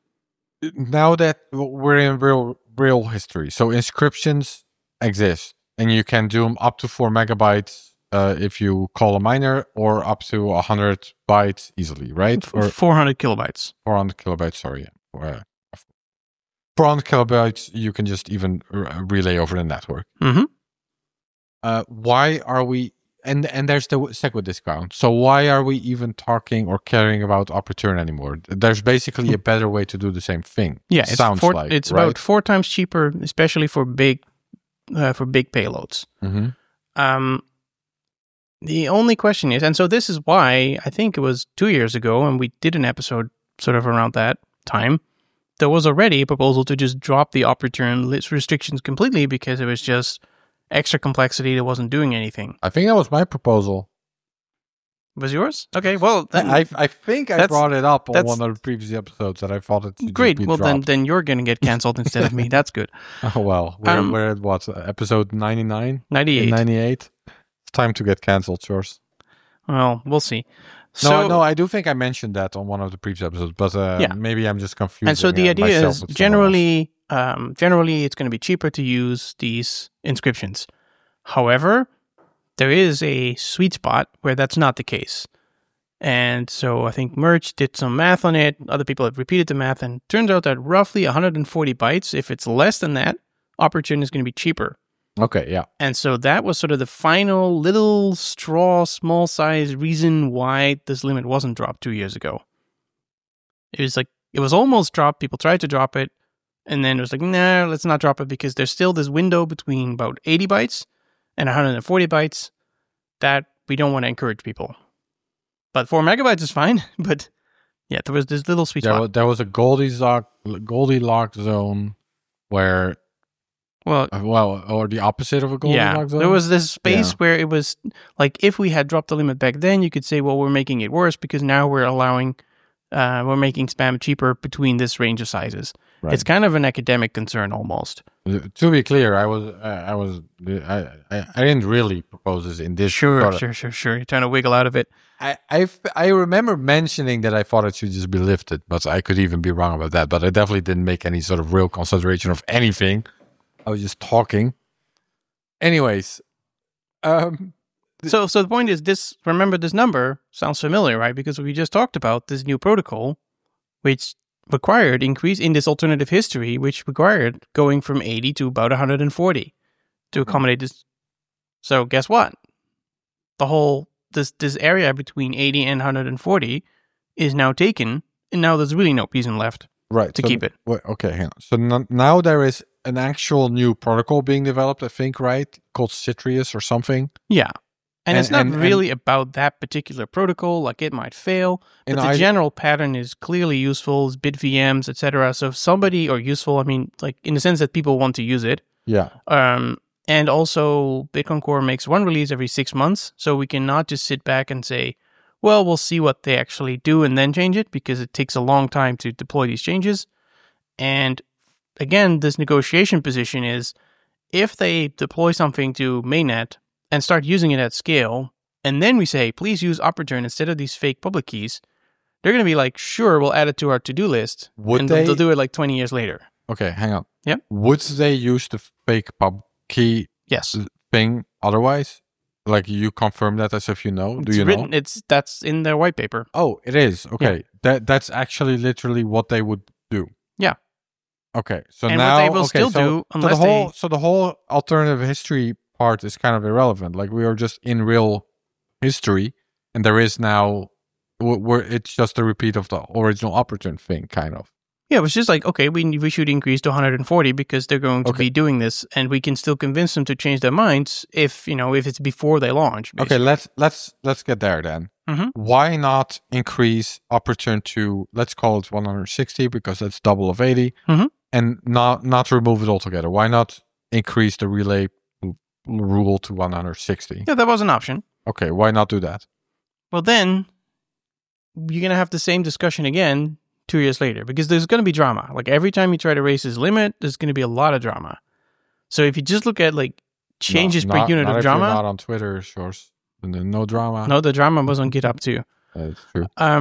now that we're in real real history, so inscriptions exist, and you can do them up to four megabytes uh, if you call a miner, or up to one hundred bytes easily, right? F- Or four hundred kilobytes. four hundred kilobytes, sorry. Uh, four hundred kilobytes, you can just even r- relay over the network. Mm-hmm. Uh, why are we... And and there's the SegWit discount. So why are we even talking or caring about op return anymore? There's basically a better way to do the same thing. Yeah, it's, Sounds four, like, it's right? about four times cheaper, especially for big uh, for big payloads. Mm-hmm. Um, the only question is, and so this is why I think it was two years ago, and we did an episode sort of around that time. There was already a proposal to just drop the op return list restrictions completely because it was just extra complexity that wasn't doing anything. I think that was my proposal. Was yours? Okay, well, then, I I think I that's- brought it up on that's- one of the previous episodes that I thought it should great. just be Well, then dropped. then you're going to get canceled instead of me. That's good. Oh well, we're, Um, we're at what, episode ninety-nine, ninety-eight. ninety-eight. It's time to get cancelled, yours. Well, we'll see. No, So, no, I do think I mentioned that on one of the previous episodes, but uh, Yeah. maybe I'm just confused. and so the idea is generally, um, generally, it's going to be cheaper to use these inscriptions. However, there is a sweet spot where that's not the case. And so I think Merch did some math on it. Other people have repeated the math, and it turns out that roughly one hundred forty bytes, if it's less than that, op return is going to be cheaper. Okay, yeah. And so that was sort of the final little straw, small size reason why this limit wasn't dropped two years ago. It was like, it was almost dropped. People tried to drop it. And then it was like, nah, let's not drop it because there's still this window between about eighty bytes and one hundred forty bytes that we don't want to encourage people. But four megabytes is fine. But yeah, there was this little sweet There spot. was, there was a Goldilocks, Goldilocks zone where, Well, uh, well, or the opposite of a yeah, Goldilocks zone. there was this space Yeah. where it was like if we had dropped the limit back then, you could say, well, we're making it worse because now we're allowing, uh, we're making spam cheaper between this range of sizes. Right. It's kind of an academic concern almost. To be clear, I was, uh, I was, I, I, I didn't really propose this in this. Sure, product. sure, sure, sure. You're trying to wiggle out of it. I, I, I remember mentioning that I thought it should just be lifted, but I could even be wrong about that. But I definitely didn't make any sort of real consideration of anything. I was just talking. Anyways, um, So, so the point is, this. Remember, this number sounds familiar, right? Because we just talked about this new protocol, which required increase in this alternative history, which required going from eighty to about one hundred forty to accommodate this. So, guess what? The whole this this area between eighty and one hundred forty is now taken, and now there's really no reason left right to so, keep it. wait, okay, hang on. So n- now there is an actual new protocol being developed, I think, right? Called Citrius or something. Yeah. And, And- it's not and- and- really about that particular protocol, like it might fail, but And the I- general pattern is clearly useful, it's bit V Ms, et cetera. So if somebody, or useful, I mean, like in the sense that people want to use it. Yeah. Um, and also, Bitcoin Core makes one release every six months, so we cannot just sit back and say, well, we'll see what they actually do and then change it, because it takes a long time to deploy these changes. And again, this negotiation position is, if they deploy something to mainnet and start using it at scale, and then we say, please use op return instead of these fake public keys, they're going to be like, sure, we'll add it to our to-do list. Would and they- they'll do it like twenty years later. Okay, hang on. Yeah. Would they use the fake pub key Yes. thing otherwise? Like, you confirm that as if you know? Do It's you written, know? It's That's in their white paper. Oh, it is. Okay. That That's actually literally what they would do. Yeah. Okay. So And what now they will okay, still so, do, so the unless whole they- so the whole alternative history part is kind of irrelevant. Like, we are just in real history, and there is now where it's just a repeat of the original op return thing, kind of. Yeah, it was just like, okay, we we should increase to one hundred forty because they're going to Okay. be doing this, and we can still convince them to change their minds if, you know, if it's before they launch. Okay, basically. let's let's let's get there then. Mhm. Why not increase op return to, let's call it one hundred sixty, because that's double of eighty, Mhm. and not not remove it altogether? Why not increase the relay r- rule to one hundred sixty? Yeah, that was an option. Okay, why not do that? Well, then you're going to have the same discussion again two years later because there's going to be drama. Like every time you try to raise this limit, there's going to be a lot of drama. So if you just look at like changes No, per not- unit not of if you're drama, not on Twitter, yours. And then no drama. no, the drama was on GitHub too. That's true. Um,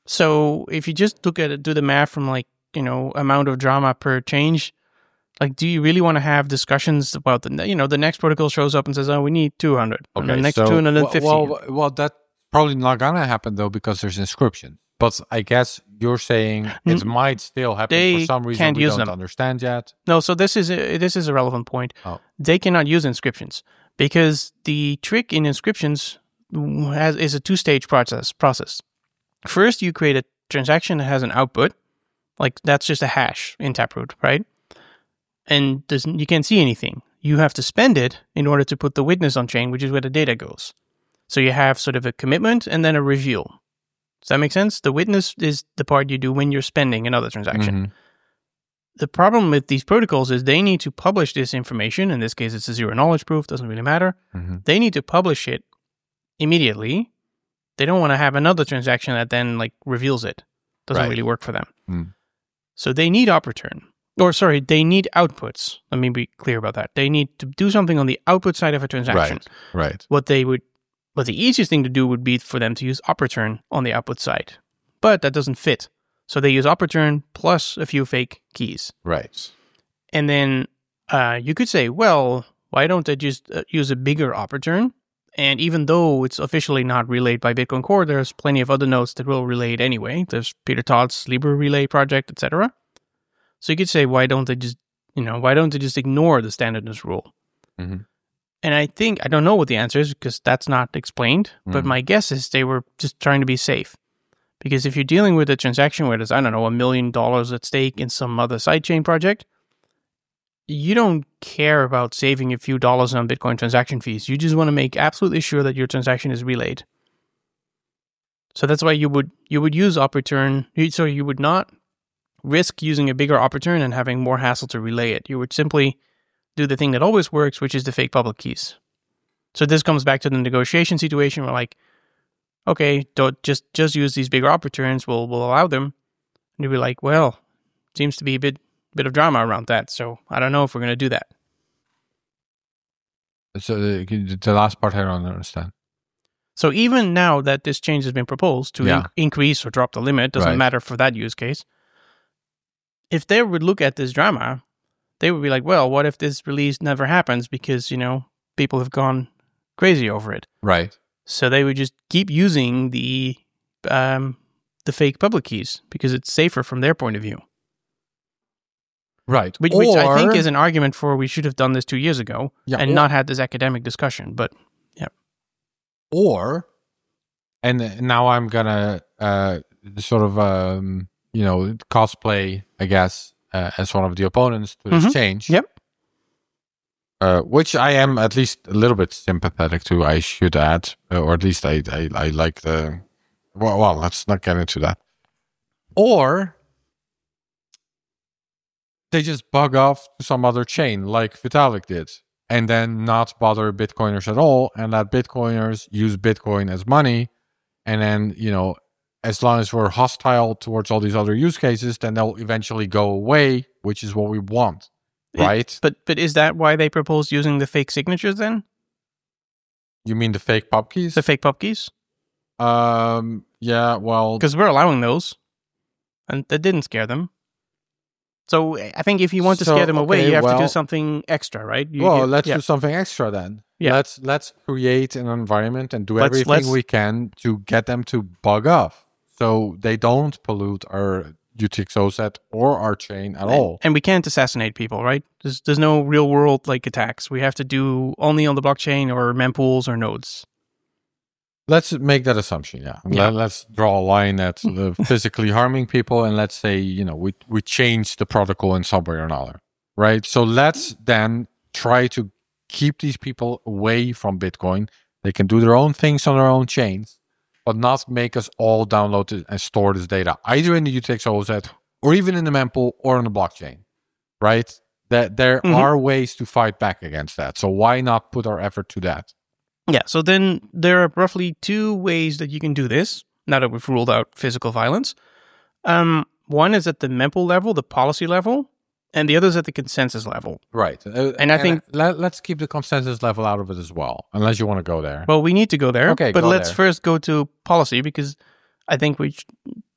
So if you just look at it, do the math from like, you know, amount of drama per change, like, do you really want to have discussions about the, you know, the next protocol shows up and says, oh, we need two hundred. Okay, and the next so, two hundred fifty. Well, well, well, that's probably not going to happen, though, because there's inscription. But I guess you're saying it Mm, might still happen they for some reason can't we use don't them. understand yet. No, so this is a, this is a relevant point. Oh. They cannot use inscriptions because the trick in inscriptions has, is a two-stage process. Process. First, you create a transaction that has an output, like that's just a hash in Taproot, right? And you can't see anything. You have to spend it in order to put the witness on chain, which is where the data goes. So you have sort of a commitment and then a reveal. Does that make sense? The witness is the part you do when you're spending another transaction. Mm-hmm. The problem with these protocols is they need to publish this information. In this case, it's a zero knowledge proof. Doesn't really matter. Mm-hmm. They need to publish it immediately. They don't want to have another transaction that then like reveals it. Doesn't Right. really work for them. Mm. So they need op return. Or sorry, they need outputs. Let me be clear about that. They need to do something on the output side of a transaction. Right, right. What they would, what the easiest thing to do would be for them to use op return on the output side. But that doesn't fit. So they use op return plus a few fake keys. Right. And then uh, you could say, well, why don't they just uh, use a bigger op return? And even though it's officially not relayed by Bitcoin Core, there's plenty of other nodes that will relay it anyway. There's Peter Todd's Libra Relay project, et cetera. So you could say, why don't they just, you know, why don't they just ignore the standardness rule? Mm-hmm. And I think, I don't know what the answer is because that's not explained, but Mm. my guess is they were just trying to be safe. Because if you're dealing with a transaction where there's, I don't know, a million dollars at stake in some other sidechain project, you don't care about saving a few dollars on Bitcoin transaction fees. You just want to make absolutely sure that your transaction is relayed. So that's why you would you would use op return. So you would not risk using a bigger op return and having more hassle to relay it. You would simply do the thing that always works, which is the fake public keys. So this comes back to the negotiation situation where like, okay, don't just just use these bigger op returns. We'll we'll allow them. And you'd be like, well, seems to be a bit bit of drama around that. So I don't know if we're going to do that. So the, the last part I don't understand. So even now that this change has been proposed to Yeah. inc- increase or drop the limit, doesn't Right. matter for that use case. If they would look at this drama, they would be like, well, what if this release never happens because, you know, people have gone crazy over it. Right. So they would just keep using the um, the fake public keys because it's safer from their point of view. Right. Which, which I think Or- is an argument for we should have done this two years ago Yeah, and or- not had this academic discussion. But Or, and now I'm gonna uh, sort of um, you know cosplay, I guess, uh, as one of the opponents to this Mhm. change. Yep. Uh, which I am at least a little bit sympathetic to. I should add, uh, or at least I, I I like the. Well, well, let's not get into that. Or they just bug off to some other chain like Vitalik did, and then not bother Bitcoiners at all, and let Bitcoiners use Bitcoin as money. And then, you know, as long as we're hostile towards all these other use cases, then they'll eventually go away, which is what we want, It- right? but but is that why they proposed using the fake signatures then? You mean the fake pub keys? The fake pub keys? Um, yeah, well, Because we're allowing those, and that didn't scare them. So I think if you want to So, scare them away, okay, you have to well- do something extra, right? You, well, you- let's yeah. do something extra then. Yeah. Let's let's create an environment and do Let's- everything let's- we can to get them to bug off, so they don't pollute our U T X O set or our chain at all. And we can't assassinate people, right? There's there's no real world like attacks. We have to do only on the blockchain or mempools or nodes. Let's make that assumption. Yeah. Yeah. Let, let's draw a line at uh, physically harming people, and let's say you know we we change the protocol in some way or another, right? So let's then try to keep these people away from Bitcoin. They can do their own things on their own chains, but not make us all download it and store this data either in the U T X O set or even in the mempool or on the blockchain, right? That there Mhm. are ways to fight back against that. So why not put our effort to that? Yeah, so then there are roughly two ways that you can do this, now that we've ruled out physical violence. Um, one is at the mempool level, the policy level, and the other is at the consensus level. Right. Uh, And I think- let, let's keep the consensus level out of it as well, unless you want to go there. Well, we need to go there, Okay, but go let's there. first go to policy because I think we sh-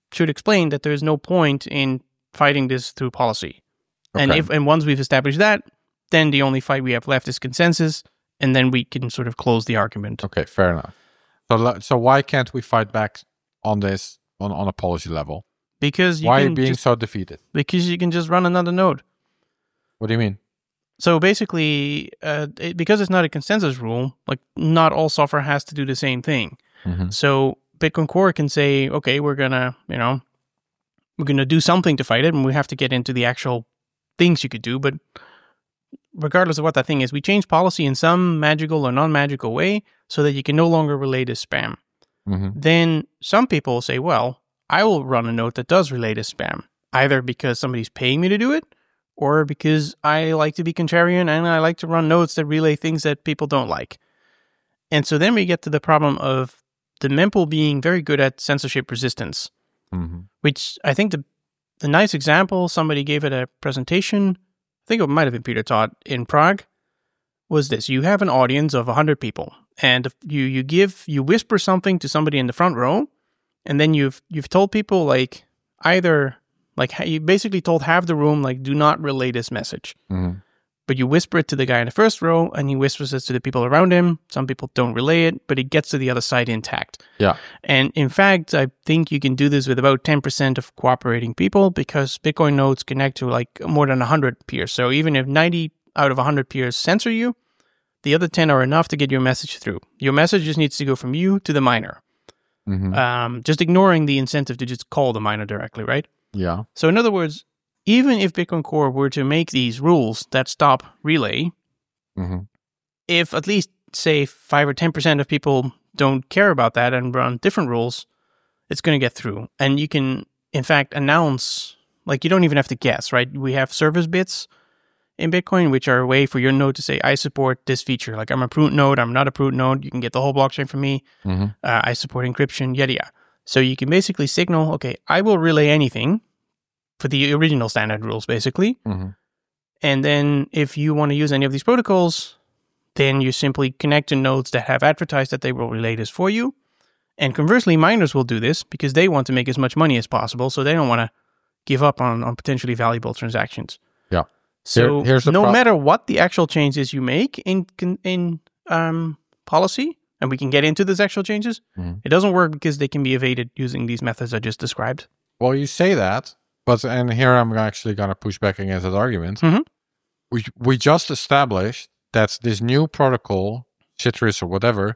should explain that there's no point in fighting this through policy. Okay. And if and once we've established that, then the only fight we have left is consensus, and then we can sort of close the argument. Okay, fair enough. So, so why can't we fight back on this on, on a policy level? Because you why can are you being just, so defeated? Because you can just run another node. What do you mean? So basically, uh, it, because it's not a consensus rule, like not all software has to do the same thing. Mm-hmm. So Bitcoin Core can say, okay, we're gonna, you know, we're gonna do something to fight it, and we have to get into the actual things you could do, but regardless of what that thing is, we change policy in some magical or non-magical way so that you can no longer relate as spam. Mm-hmm. Then some people say, well, I will run a node that does relate as spam, either because somebody's paying me to do it, or because I like to be contrarian and I like to run nodes that relay things that people don't like. And so then we get to the problem of the mempool being very good at censorship resistance, mm-hmm. which I think the the nice example somebody gave at a presentation, I think it might have been Peter Todd in Prague, was this. You have an audience of one hundred people, and you you give, you whisper something to somebody in the front row, and then you've you've told people, like, either, like, you basically told half the room, like, do not relay this message. Mm-hmm. But you whisper it to the guy in the first row, and he whispers it to the people around him. Some people don't relay it, but it gets to the other side intact. Yeah. And in fact, I think you can do this with about ten percent of cooperating people, because Bitcoin nodes connect to like more than one hundred peers. So even if ninety out of one hundred peers censor you, the other ten are enough to get your message through. Your message just needs to go from you to the miner. Mm-hmm. Um, just ignoring the incentive to just call the miner directly, right? Yeah. So in other words, even if Bitcoin Core were to make these rules that stop relay, mm-hmm. if at least, say, five or ten percent of people don't care about that and run different rules, it's going to get through. And you can, in fact, announce, like, you don't even have to guess, right? We have service bits in Bitcoin, which are a way for your node to say, I support this feature. Like, I'm a proof node, I'm not a proof node. You can get the whole blockchain from me. Mm-hmm. Uh, I support encryption, yada, yada. So you can basically signal, okay, I will relay anything for the original standard rules, basically. Mm-hmm. And then if you want to use any of these protocols, then you simply connect to nodes that have advertised that they will relay this for you. And conversely, miners will do this because they want to make as much money as possible, so they don't want to give up on, on potentially valuable transactions. Yeah. So Here, here's the no pro- matter what the actual changes you make in in um, policy, and we can get into those actual changes, mm-hmm. it doesn't work because they can be evaded using these methods I just described. Well, you say that, but, and here I'm actually going to push back against that argument. Mm-hmm. We we just established that this new protocol, Citrus or whatever,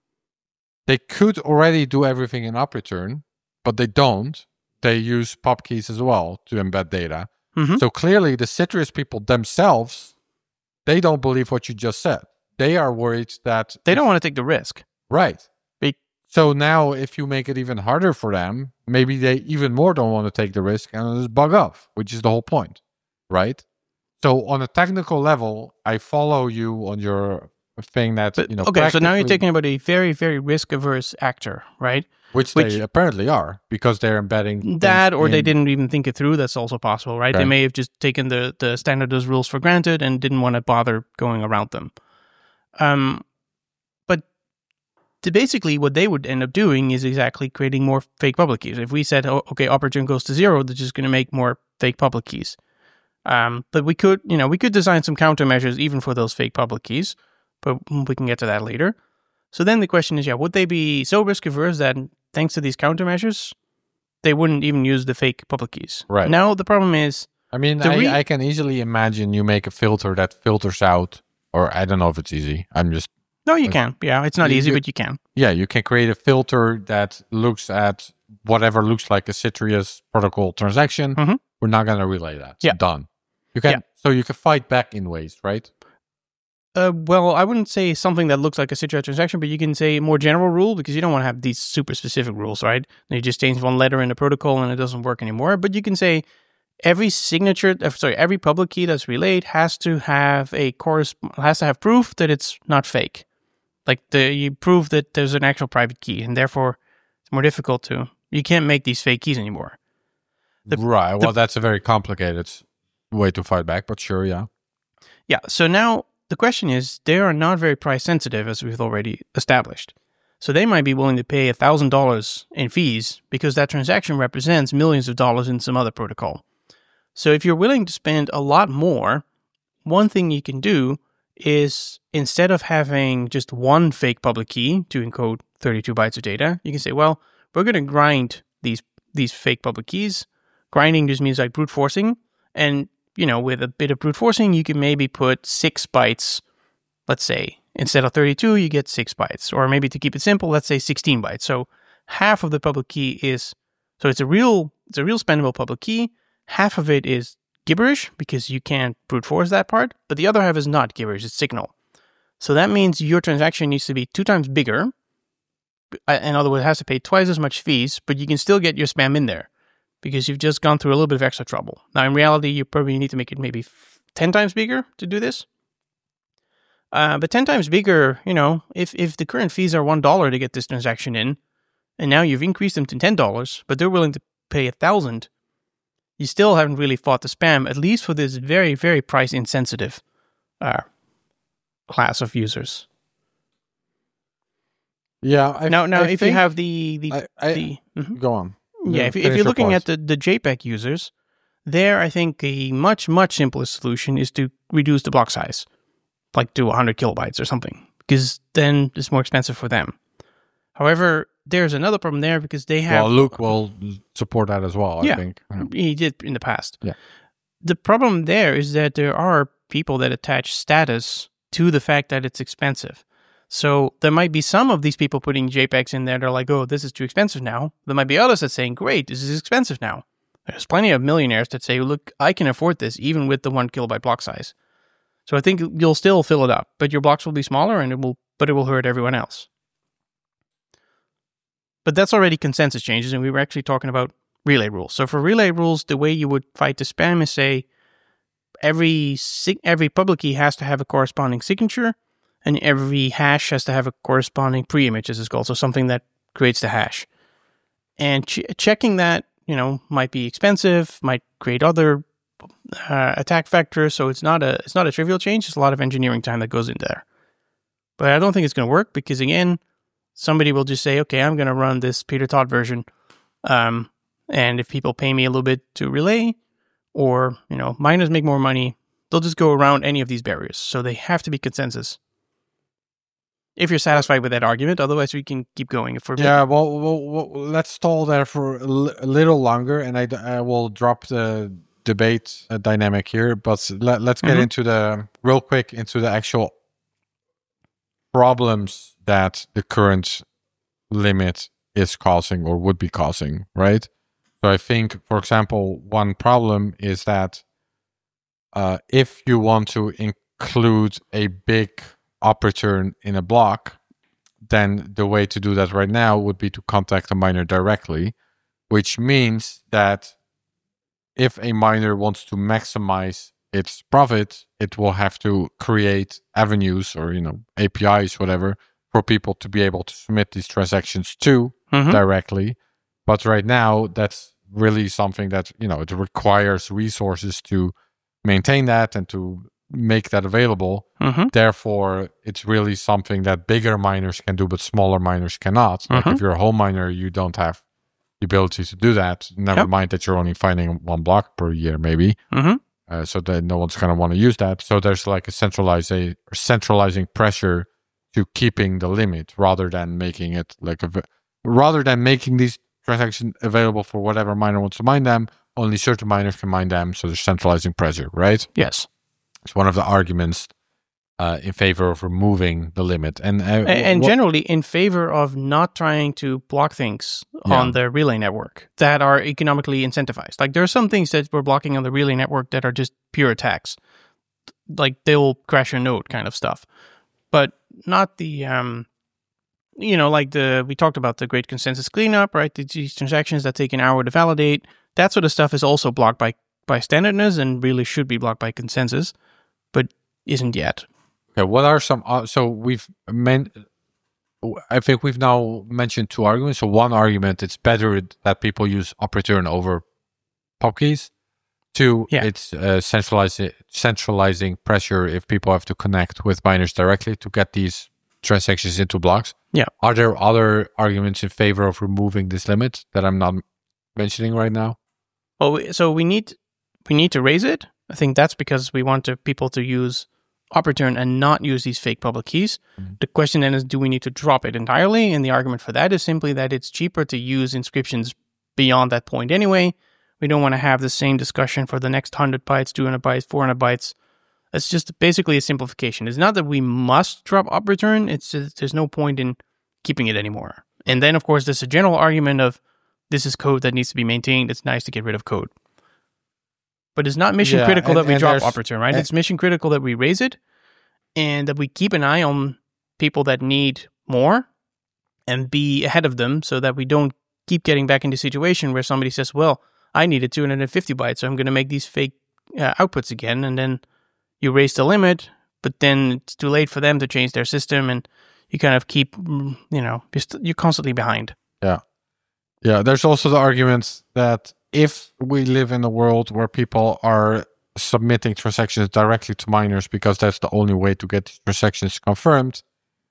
they could already do everything in up return, but they don't. They use pub keys as well to embed data. Mm-hmm. So clearly the Citrus people themselves, they don't believe what you just said. They are worried that... They don't want to take the risk. Right. So now if you make it even harder for them, maybe they even more don't want to take the risk and just bug off, which is the whole point, right? So on a technical level, I follow you on your thing that, but, you know... Okay, so now you're talking about a very, very risk-averse actor, right? Which, which they apparently are, because they're embedding... That, or in, they didn't even think it through. That's also possible, right? Okay. They may have just taken the, the standardized rules for granted and didn't want to bother going around them. Um... To basically, what they would end up doing is exactly creating more fake public keys. If we said, oh, okay, opportune goes to zero, they're just going to make more fake public keys. Um, but we could, you know, we could design some countermeasures even for those fake public keys, but we can get to that later. So then the question is, yeah, would they be so risk averse that thanks to these countermeasures, they wouldn't even use the fake public keys? Right. Now, the problem is... I mean, I, re- I can easily imagine you make a filter that filters out, or I don't know if it's easy. I'm just... No, you can. Yeah, it's not you, easy, but you can. Yeah, you can create a filter that looks at whatever looks like a Citrus protocol transaction. Mm-hmm. We're not going to relay that. It's yeah. done. You can, yeah. So you can fight back in ways, right? Uh, well, I wouldn't say something that looks like a Citrus transaction, but you can say a more general rule, because you don't want to have these super specific rules, right? And you just change one letter in the protocol and it doesn't work anymore. But you can say every signature, uh, sorry, every public key that's relayed has to have a corres- has to have proof that it's not fake. Like, the, you prove that there's an actual private key, and therefore it's more difficult to... You can't make these fake keys anymore. The, right. Well, the, that's a very complicated way to fight back, but sure, yeah. Yeah. So now the question is, they are not very price sensitive, as we've already established. So they might be willing to pay one thousand dollars in fees because that transaction represents millions of dollars in some other protocol. So if you're willing to spend a lot more, one thing you can do is instead of having just one fake public key to encode thirty-two bytes of data, you can say, well, we're going to grind these these fake public keys. Grinding just means like brute forcing. And, you know, with a bit of brute forcing, you can maybe put six bytes, let's say, instead of thirty-two, you get six bytes. Or maybe to keep it simple, let's say sixteen bytes. So half of the public key is, so it's a real, it's a real spendable public key. Half of it is gibberish because you can't brute force that part, but the other half is not gibberish, it's signal. So that means your transaction needs to be two times bigger. In other words, it has to pay twice as much fees, but you can still get your spam in there because you've just gone through a little bit of extra trouble. Now, in reality, you probably need to make it maybe ten times bigger to do this. Uh, but ten times bigger, you know, if, if the current fees are one dollar to get this transaction in, and now you've increased them to ten dollars, but they're willing to pay one thousand dollars, you still haven't really fought the spam, at least for this very, very price-insensitive uh, class of users. Yeah. I, now, now, I if think you have the the, I, I, the mm-hmm. go on. Yeah, if, if you're looking at the, the JPEG users, there I think a much, much simpler solution is to reduce the block size, like to one hundred kilobytes or something, because then it's more expensive for them. However, there's another problem there because they have... Well, Luke will support that as well, yeah, I think. Yeah. He did in the past. Yeah. The problem there is that there are people that attach status to the fact that it's expensive. So there might be some of these people putting JPEGs in there. They're like, oh, this is too expensive now. There might be others that saying, great, this is expensive now. There's plenty of millionaires that say, look, I can afford this even with the one kilobyte block size. So I think you'll still fill it up, but your blocks will be smaller and it will, but it will hurt everyone else. But that's already consensus changes, and we were actually talking about relay rules. So for relay rules, the way you would fight the spam is say every every public key has to have a corresponding signature, and every hash has to have a corresponding pre-image, as it's called, so something that creates the hash. And ch- checking that, you know, might be expensive, might create other uh, attack vectors, so it's not a it's not a trivial change. There's a lot of engineering time that goes in there. But I don't think it's going to work because, again, somebody will just say, okay, I'm going to run this Peter Todd version. Um, and if people pay me a little bit to relay, or, you know, miners make more money, they'll just go around any of these barriers. So they have to be consensus. If you're satisfied with that argument, otherwise we can keep going. For yeah, well, well, well, let's stall there for a, l- a little longer, and I, I will drop the debate uh, dynamic here, but let, let's get mm-hmm. into the, real quick, into the actual problems that the current limit is causing or would be causing, right? So I think, for example, one problem is that uh, if you want to include a big operator in a block, then the way to do that right now would be to contact a miner directly, which means that if a miner wants to maximize its profit, it will have to create avenues or, you know, A P Is, whatever, for people to be able to submit these transactions to mm-hmm. directly. But right now, that's really something that, you know, it requires resources to maintain that and to make that available. Mm-hmm. Therefore, it's really something that bigger miners can do, but smaller miners cannot. Mm-hmm. Like if you're a home miner, you don't have the ability to do that. Never yep. mind that you're only finding one block per year, maybe. Mm-hmm. Uh, so that no one's going to want to use that. So there's like a centralizing, centralizing pressure to keeping the limit rather than making it like a, rather than making these transactions available for whatever miner wants to mine them. Only certain miners can mine them. So there's centralizing pressure, right? Yes. It's one of the arguments uh, in favor of removing the limit. And uh, and, and what, generally in favor of not trying to block things yeah. on the relay network that are economically incentivized. Like there are some things that we're blocking on the relay network that are just pure attacks. Like they'll crash a node kind of stuff. But not the, um, you know, like the, we talked about the great consensus cleanup, right? These transactions that take an hour to validate. That sort of stuff is also blocked by, by standardness and really should be blocked by consensus, but isn't yet. Okay, what are some, uh, so we've meant, I think we've now mentioned two arguments. So one argument, it's better that people use operator over pub keys. Two, yeah. it's uh, centralizing, centralizing pressure if people have to connect with miners directly to get these transactions into blocks. Yeah. Are there other arguments in favor of removing this limit that I'm not mentioning right now? Well, we- so we need we need to raise it. I think that's because we want to, people to use OpReturn and not use these fake public keys. Mm-hmm. The question then is, do we need to drop it entirely? And the argument for that is simply that it's cheaper to use inscriptions beyond that point anyway. We don't want to have the same discussion for the next one hundred bytes, two hundred bytes, four hundred bytes. It's just basically a simplification. It's not that we must drop OpReturn. It's just, there's no point in keeping it anymore. And then, of course, there's a general argument of this is code that needs to be maintained. It's nice to get rid of code. But it's not mission yeah, critical and, that we drop OpReturn, right? And, it's mission critical that we raise it and that we keep an eye on people that need more and be ahead of them so that we don't keep getting back into a situation where somebody says, well, I needed two hundred fifty bytes, so I'm going to make these fake uh, outputs again. And then you raise the limit, but then it's too late for them to change their system, and you kind of keep, you know, you're, st- you're constantly behind. Yeah. Yeah, there's also the argument that if we live in a world where people are submitting transactions directly to miners because that's the only way to get these transactions confirmed,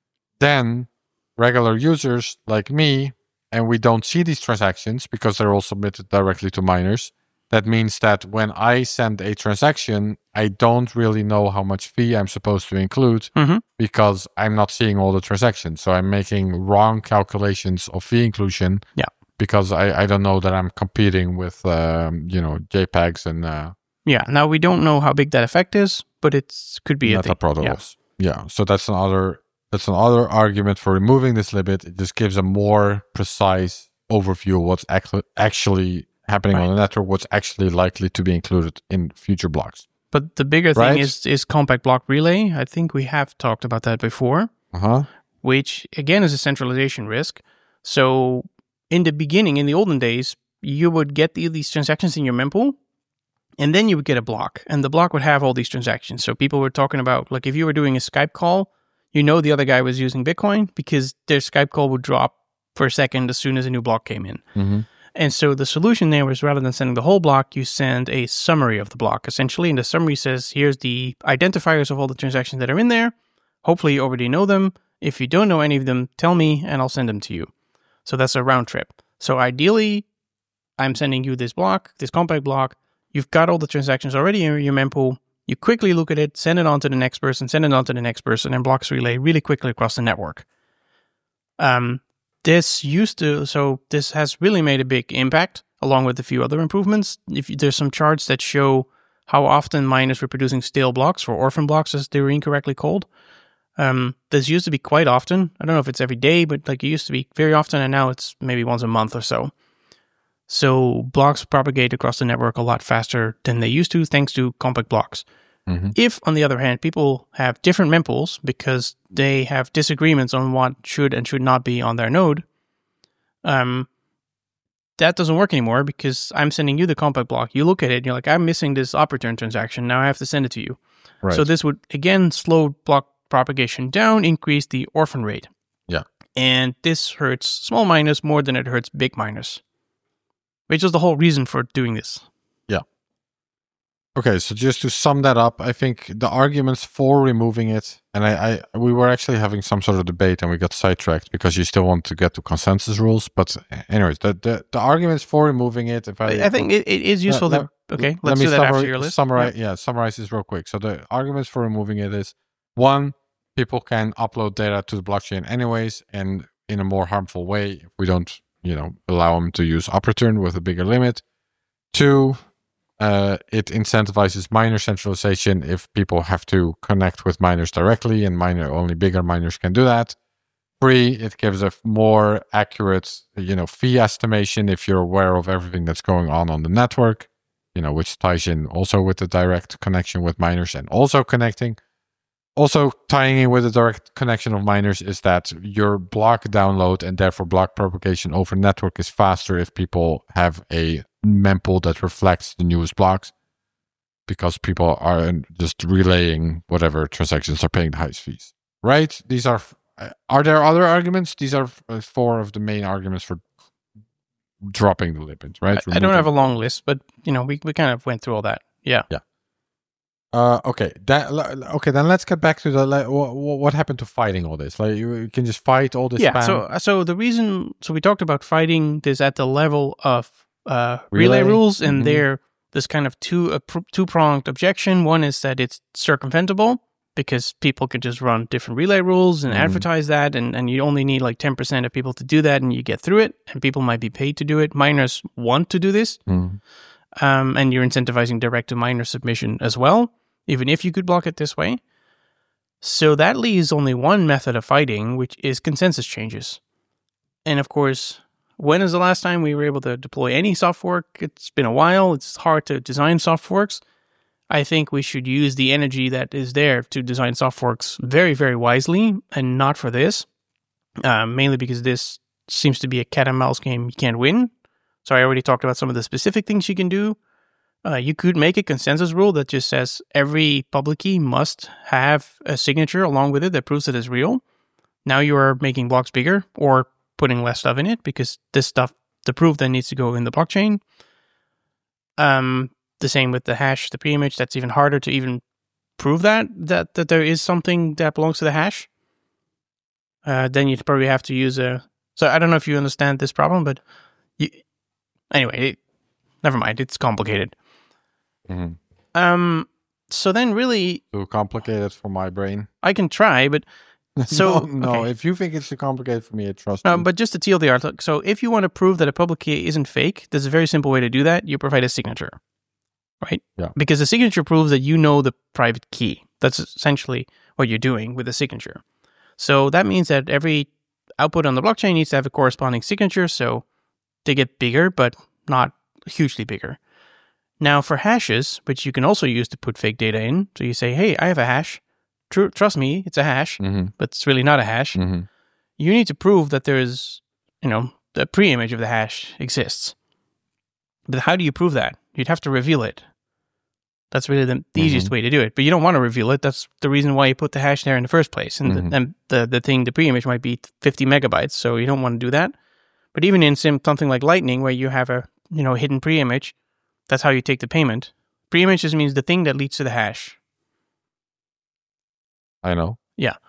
then regular users like me, and we don't see these transactions because they're all submitted directly to miners. That means that when I send a transaction, I don't really know how much fee I'm supposed to include mm-hmm. because I'm not seeing all the transactions. So I'm making wrong calculations of fee inclusion. Yeah. Because I, I don't know that I'm competing with, um, you know, JPEGs and... Uh, yeah, now we don't know how big that effect is, but it could be a thing. Protocols. Yeah. yeah, so that's another that's another argument for removing this limit. It just gives a more precise overview of what's ac- actually happening right. on the network, what's actually likely to be included in future blocks. But the bigger thing right? is, is compact block relay. I think we have talked about that before, uh-huh. which, again, is a centralization risk. So... in the beginning, in the olden days, you would get the, these transactions in your mempool, and then you would get a block, and the block would have all these transactions. So people were talking about, like, if you were doing a Skype call, you know the other guy was using Bitcoin because their Skype call would drop for a second as soon as a new block came in. Mm-hmm. And so the solution there was, rather than sending the whole block, you send a summary of the block, essentially, and the summary says, here's the identifiers of all the transactions that are in there. Hopefully you already know them. If you don't know any of them, tell me, and I'll send them to you. So that's a round trip. So ideally, I'm sending you this block, this compact block. You've got all the transactions already in your mempool. You quickly look at it, send it on to the next person, send it on to the next person, and blocks relay really quickly across the network. Um, this used to, so this has really made a big impact, along with a few other improvements. If you, there's some charts that show how often miners were producing stale blocks, or orphan blocks as they were incorrectly called. Um, this used to be quite often. I don't know if it's every day, but like it used to be very often, and now it's maybe once a month or so. So blocks propagate across the network a lot faster than they used to, thanks to compact blocks. Mm-hmm. If, on the other hand, people have different mempools because they have disagreements on what should and should not be on their node, um, that doesn't work anymore because I'm sending you the compact block. You look at it, and you're like, I'm missing this OpReturn transaction. Now I have to send it to you. Right. So this would, again, slow block propagation down, increase the orphan rate. Yeah. And this hurts small miners more than it hurts big miners, which is the whole reason for doing this. Yeah. Okay, so just to sum that up, I think the arguments for removing it, and I, I we were actually having some sort of debate and we got sidetracked because you still want to get to consensus rules. But anyways, the the, the arguments for removing it, if I... I think it, it is useful uh, to... Okay, let's let do that summary, after your list. Summarize, yeah. yeah, summarize this real quick. So the arguments for removing it is, one, people can upload data to the blockchain anyways, and in a more harmful way if we don't, you know, allow them to use OpReturn with a bigger limit. Two, uh, it incentivizes miner centralization if people have to connect with miners directly, and miner only bigger miners can do that. Three, it gives a more accurate, you know, fee estimation if you're aware of everything that's going on on the network, you know, which ties in also with the direct connection with miners and also connecting. Also, tying in with the direct connection of miners is that your block download and therefore block propagation over network is faster if people have a mempool that reflects the newest blocks, because people are just relaying whatever transactions are paying the highest fees. Right? These are. Are there other arguments? These are four of the main arguments for dropping the limit, right? I, I don't have a long list, but you know, we we kind of went through all that. Yeah. Yeah. Uh, okay. That okay. Then let's get back to the like, what, what happened to fighting all this. Like you, you can just fight all this. Yeah. spam. So so the reason so we talked about fighting this at the level of uh, relay, Relay? rules, and Mhm. there there's kind of two a pr- two pronged objection. One is that it's circumventable because people could just run different relay rules and Mhm. advertise that, and, and you only need like ten percent of people to do that, and you get through it, and people might be paid to do it. Miners want to do this, Mhm. um, and you're incentivizing direct to miner submission as well, even if you could block it this way. So that leaves only one method of fighting, which is consensus changes. And of course, when is the last time we were able to deploy any soft fork? It's been a while. It's hard to design soft forks. I think we should use the energy that is there to design soft forks very, very wisely, and not for this. Uh, mainly because this seems to be a cat and mouse game you can't win. So I already talked about some of the specific things you can do. Uh, you could make a consensus rule that just says every public key must have a signature along with it that proves it is real. Now you are making blocks bigger or putting less stuff in it because this stuff, the proof, then needs to go in the blockchain. Um, the same with the hash, the pre-image. That's even harder to even prove that that that there is something that belongs to the hash. Uh, then you'd probably have to use a. So I don't know if you understand this problem, but you, anyway, it, never mind. It's complicated. Mm-hmm. Um. So then, really, Too complicated for my brain. I can try, but so no, no. okay. If you think it's too complicated for me, I trust No, you. but just to T L D R. So if you want to prove that a public key isn't fake, there's a very simple way to do that. You provide a signature, right? Yeah. Because the signature proves that you know the private key. That's essentially what you're doing with the signature. So that means that every output on the blockchain needs to have a corresponding signature. So they get bigger, but not hugely bigger. Now for hashes, which you can also use to put fake data in. So you say, hey, I have a hash. True, trust me, it's a hash, Mm-hmm. but it's really not a hash. Mm-hmm. You need to prove that there is, you know, the pre-image of the hash exists. But how do you prove that? You'd have to reveal it. That's really the, the easiest Mhm. way to do it. But you don't want to reveal it. That's the reason why you put the hash there in the first place. And, Mhm. the, and the, the thing, the pre-image might be fifty megabytes, so you don't want to do that. But even in sim, something like Lightning, where you have a, you know, hidden pre-image, that's how you take the payment. Pre-image just means the thing that leads to the hash. I know.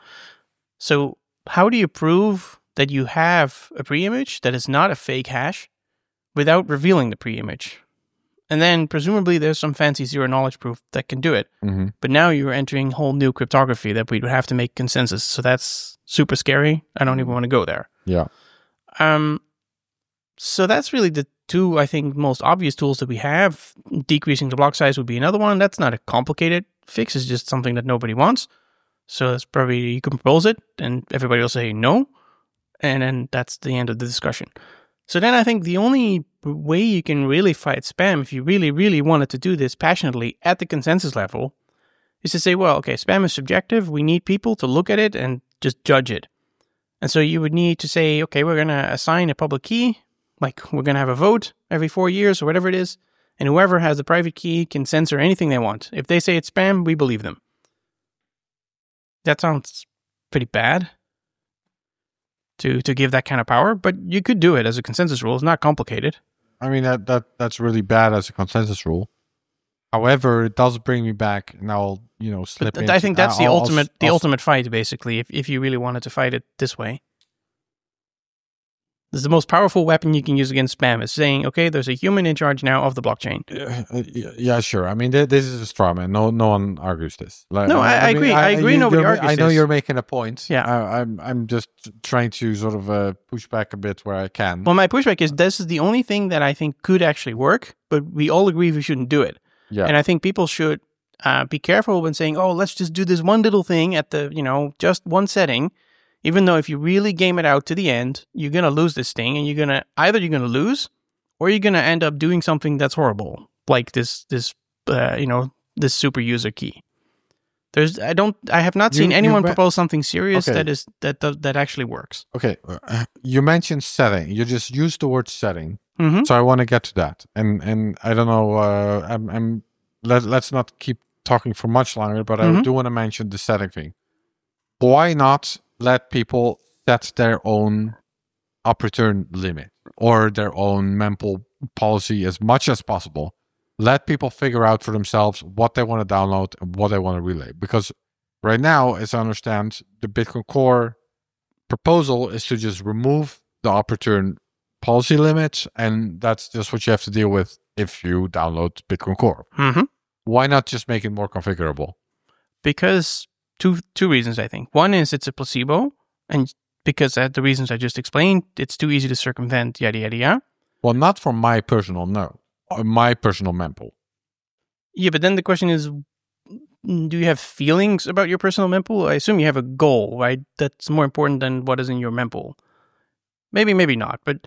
So how do you prove that you have a pre-image that is not a fake hash without revealing the pre-image? And then presumably there's some fancy zero knowledge proof that can do it. Mm-hmm. But now you're entering whole new cryptography that we would have to make consensus. So that's super scary. I don't even want to go there. Yeah. Um, so that's really the two, I think, most obvious tools that we have. Decreasing the block size would be another one. That's not a complicated fix. It's just something that nobody wants. So that's probably, you can propose it and everybody will say no. And then that's the end of the discussion. So then I think the only way you can really fight spam, if you really, really wanted to do this passionately at the consensus level, is to say, well, okay, spam is subjective. We need people to look at it and just judge it. And so you would need to say, okay, we're going to assign a public key. Like we're going to have a vote every four years or whatever it is. And whoever has the private key can censor anything they want. If they say it's spam, we believe them. That sounds pretty bad to to give that kind of power, but you could do it as a consensus rule. It's not complicated. I mean, that, that that's really bad as a consensus rule. However, it does bring me back, and I'll, you know, slip But into, I think that's the I'll- I'll- ultimate the I'll- ultimate fight, basically, if, if you really wanted to fight it this way. This is the most powerful weapon you can use against spam, is saying, okay, there's a human in charge now of the blockchain. Yeah, uh, yeah, yeah, sure. I mean, th- this is a straw man. No, no one argues this. Like, No, I- I agree. I agree you- nobody you're ma- argues I know this. you're making a point. Yeah. I, I'm, I'm just trying to sort of uh, push back a bit where I can. Well, my pushback is this is the only thing that I think could actually work, but we all agree we shouldn't do it. yeah. And I think people should uh, be careful when saying, oh, let's just do this one little thing at the, you know, just one setting. Even though if you really game it out to the end, you're going to lose this thing, and you're going to, either you're going to lose or you're going to end up doing something that's horrible, like this, this, uh, you know, this super user key. There's, I don't, I have not You- seen you anyone ma- propose something serious Okay. that is, that, that, that actually works. Okay. uh, You mentioned setting. You just used the word setting. Mm-hmm. So I want to get to that. And and I don't know, uh, I'm, I'm let, let's not keep talking for much longer, but I Mhm. do want to mention the setting thing. Why not let people set their own up return limit or their own mempool policy as much as possible? let people figure out for themselves what they want to download and what they want to relay. Because right now, as I understand, the Bitcoin Core proposal is to just remove the opportune policy limits, and that's just what you have to deal with if you download Bitcoin Core. Mm-hmm. Why not just make it more configurable? Because two two reasons, I think. One is it's a placebo, and because of the reasons I just explained, it's too easy to circumvent, yada, yada, yada. Well, not for my personal node, uh, my personal mempool. Yeah, but then the question is, do you have feelings about your personal mempool? I assume you have a goal, right? That's more important than what is in your mempool. Maybe, maybe not. But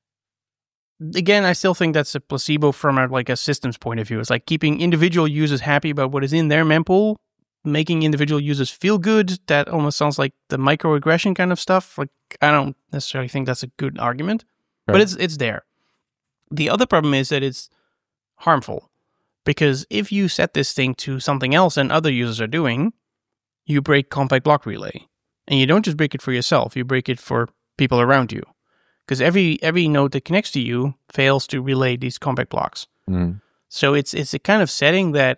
again, I still think that's a placebo from a, like a systems point of view. It's like keeping individual users happy about what is in their mempool, making individual users feel good. That almost sounds like the microaggression kind of stuff. Like, I don't necessarily think that's a good argument, right. But it's it's there. The other problem is that it's harmful, because if you set this thing to something else and other users are doing, you break compact block relay. And you don't just break it for yourself, you break it for people around you. Because every every node that connects to you fails to relay these compact blocks. Mm. So it's it's a kind of setting that,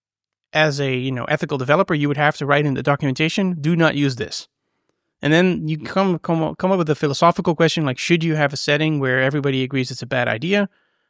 as a you know ethical developer, you would have to write in the documentation, do not use this. And then you come come come up with a philosophical question like, should you have a setting where everybody agrees it's a bad idea?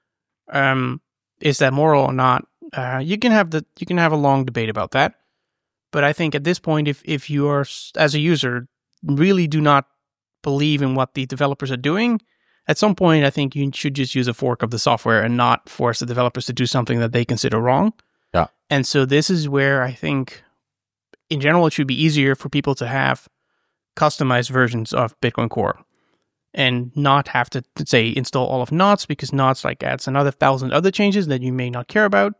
Um, is that moral or not? Uh, you can have the you can have a long debate about that. But I think at this point, if if you are as a user really do not believe in what the developers are doing, at some point I think you should just use a fork of the software and not force the developers to do something that they consider wrong. Yeah. And so this is where I think, in general, it should be easier for people to have customized versions of Bitcoin Core and not have to, say, install all of Knots, because Knots like adds another thousand other changes that you may not care about.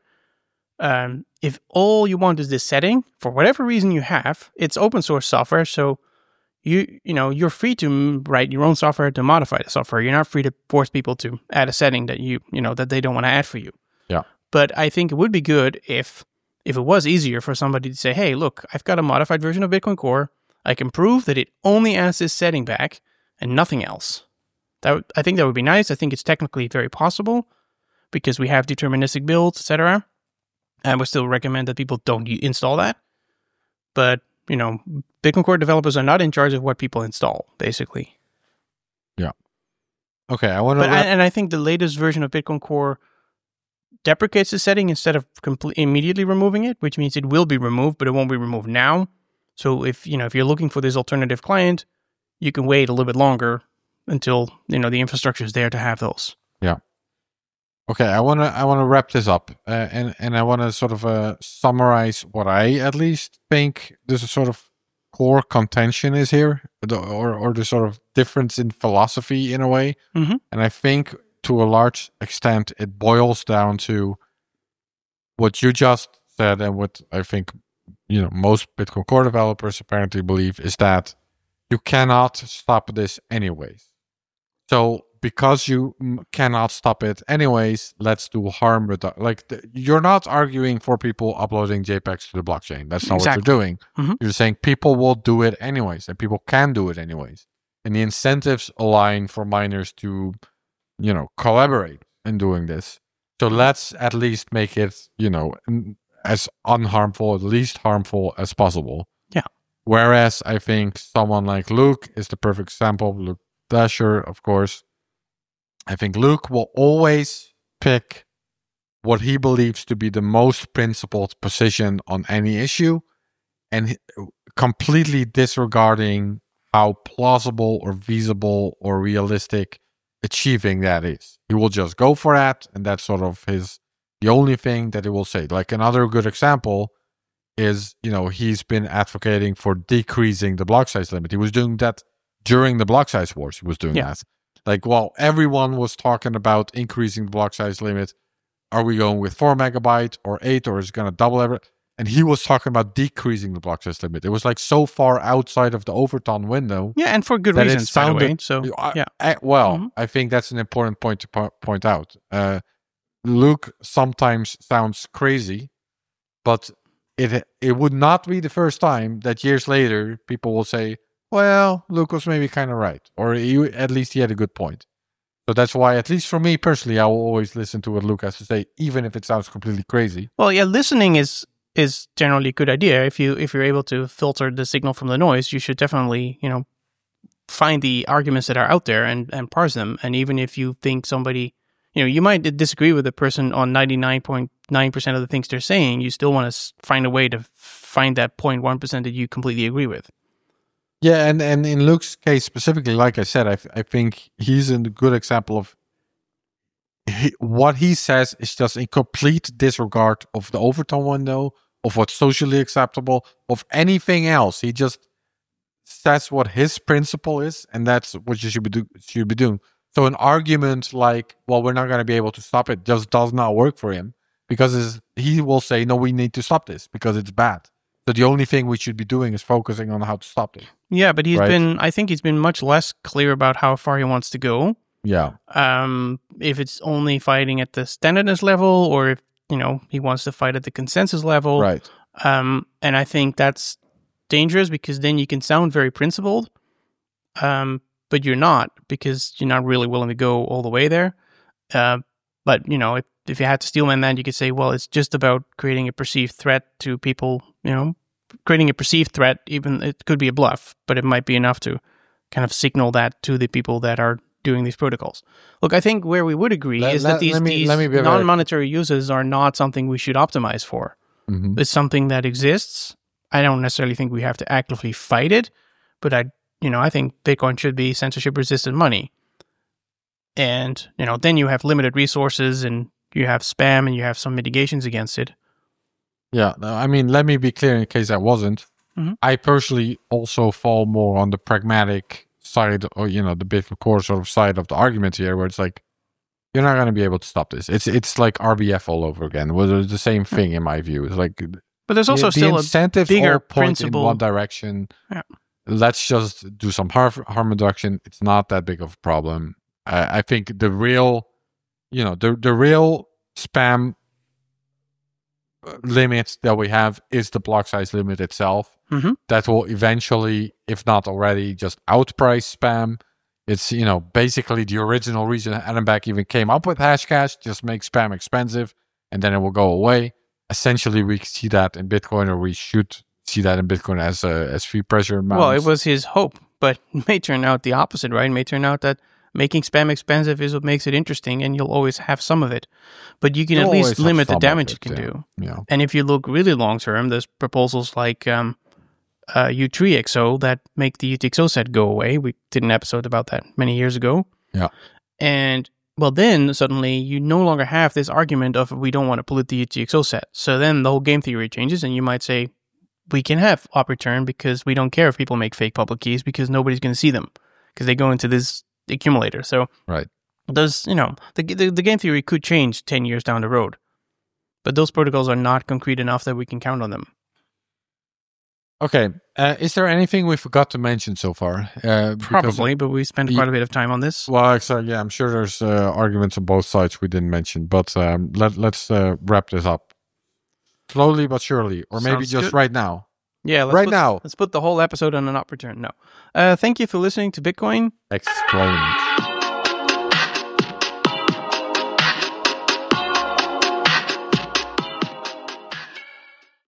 Um, if all you want is this setting, for whatever reason you have, it's open source software, so you you know you're free to write your own software to modify the software. You're not free to force people to add a setting that you you know that they don't want to add for you. Yeah. But I think it would be good if if it was easier for somebody to say, hey, look, I've got a modified version of Bitcoin Core. I can prove that it only adds this setting back and nothing else. That would, I think that would be nice. I think it's technically very possible because we have deterministic builds, et cetera. I would still recommend that people don't install that. But, you know, Bitcoin Core developers are not in charge of what people install, basically. Yeah. Okay, I want to... But I, and I think the latest version of Bitcoin Core deprecates the setting instead of complete, immediately removing it, which means it will be removed, but it won't be removed now. So if, you know, if you're looking for this alternative client, you can wait a little bit longer until, you know, the infrastructure is there to have those. Yeah. Okay, I want to I want to wrap this up, uh, and and I want to sort of uh, summarize what I at least think this sort of core contention is here, the, or or the sort of difference in philosophy in a way. Mm-hmm. And I think to a large extent it boils down to what you just said, and what I think you know most Bitcoin Core developers apparently believe is that you cannot stop this anyways. So because you cannot stop it anyways, let's do harm reduction. Like the, you're not arguing for people uploading JPEGs to the blockchain. That's not exactly. what you're doing. Mm-hmm. You're saying people will do it anyways, and people can do it anyways. And the incentives align for miners to, you know, collaborate in doing this. So let's at least make it, you know, as unharmful, at least harmful as possible. Yeah. Whereas I think someone like Luke is the perfect example. Luke Dasher, of course. I think Luke will always pick what he believes to be the most principled position on any issue, and completely disregarding how plausible or feasible or realistic achieving that is. He will just go for that, and that's sort of his the only thing that he will say. Like another good example is, you know, he's been advocating for decreasing the block size limit. He was doing that during the block size wars. He was doing yeah. that. Like, well, everyone was talking about increasing the block size limit. Are we going with four megabyte or eight, or is it going to double every? And he was talking about decreasing the block size limit. It was like so far outside of the Overton window. Yeah, and for good reasons, sounded, by the way. So, I, yeah. I, well, mm-hmm. I think that's an important point to po- point out. Uh, Luke sometimes sounds crazy, but it it would not be the first time that years later people will say, well, Luke was maybe kind of right, or he, at least he had a good point. So that's why, at least for me personally, I will always listen to what Luke has to say, even if it sounds completely crazy. Well, yeah, listening is is generally a good idea. If you if you're able to filter the signal from the noise, you should definitely, you know, find the arguments that are out there and, and parse them. And even if you think somebody, you know, you might disagree with the person on ninety-nine point nine percent of the things they're saying, you still want to find a way to find that zero point one percent that you completely agree with. Yeah, and, and in Luke's case specifically, like I said, I, I think he's a good example of he, what he says is just in complete disregard of the Overton window, of what's socially acceptable, of anything else. He just says what his principle is, and that's what you should be, do, should be doing. So an argument like, well, we're not going to be able to stop it, just does not work for him, because he will say, no, we need to stop this because it's bad. So the only thing we should be doing is focusing on how to stop it. Yeah, but he's right? been, I think he's been much less clear about how far he wants to go. Yeah. Um, if it's only fighting at the standardness level, or if, you know, he wants to fight at the consensus level. Right. Um, and I think that's dangerous, because then you can sound very principled, um, but you're not, because you're not really willing to go all the way there. Uh, but, you know, if, if you had to steelman that, you could say, well, it's just about creating a perceived threat to people, you know, creating a perceived threat. Even it could be a bluff, but it might be enough to kind of signal that to the people that are doing these protocols. Look, I think where we would agree let, is let, that these, let me, these let me non-monetary uses are not something we should optimize for. Mm-hmm. It's something that exists. I don't necessarily think we have to actively fight it, but I, you know, I think Bitcoin should be censorship-resistant money. And, you know, then you have limited resources, and you have spam, and you have some mitigations against it. Yeah, I mean, let me be clear in case I wasn't. Mm-hmm. I personally also fall more on the pragmatic side, or, you know, the Bitcoin Core sort of side of the argument here, where it's like, you're not going to be able to stop this. It's it's like R B F all over again. Well, it's the same thing in my view. It's like, but there's also the, still the incentives a bigger all point principle in one direction. Yeah. Let's just do some harm, harm reduction. It's not that big of a problem. I, I think the real, you know, the the real spam limit that we have is the block size limit itself. Mm-hmm. That will eventually, if not already, just outprice spam. It's, you know, basically the original reason Adam Back even came up with Hashcash, just make spam expensive, and then it will go away. Essentially, we see that in Bitcoin, or we should see that in Bitcoin as uh, as fee pressure amounts. Well, it was his hope, but it may turn out the opposite, right? It may turn out that making spam expensive is what makes it interesting, and you'll always have some of it. But you can You'll at least limit the it, damage it can yeah. do. Yeah. And if you look really long term, there's proposals like um, uh, U three X O that make the U T X O set go away. We did an episode about that many years ago. Yeah. And well, then suddenly you no longer have this argument of we don't want to pollute the U T X O set. So then the whole game theory changes, and you might say we can have op return because we don't care if people make fake public keys, because nobody's going to see them because they go into this accumulator. So right. Those, you know, the, the the game theory could change ten years down the road, but those protocols are not concrete enough that we can count on them. Okay, uh, is there anything we forgot to mention so far? Uh, Probably, but we spent quite a bit of time on this. Well, exactly. Yeah, I'm sure there's uh, arguments on both sides we didn't mention, but um, let let's uh, wrap this up slowly but surely, or maybe Sounds just good. right now. Yeah, let's right put, now. Let's put the whole episode on an op return. No, uh, thank you for listening to Bitcoin Explained.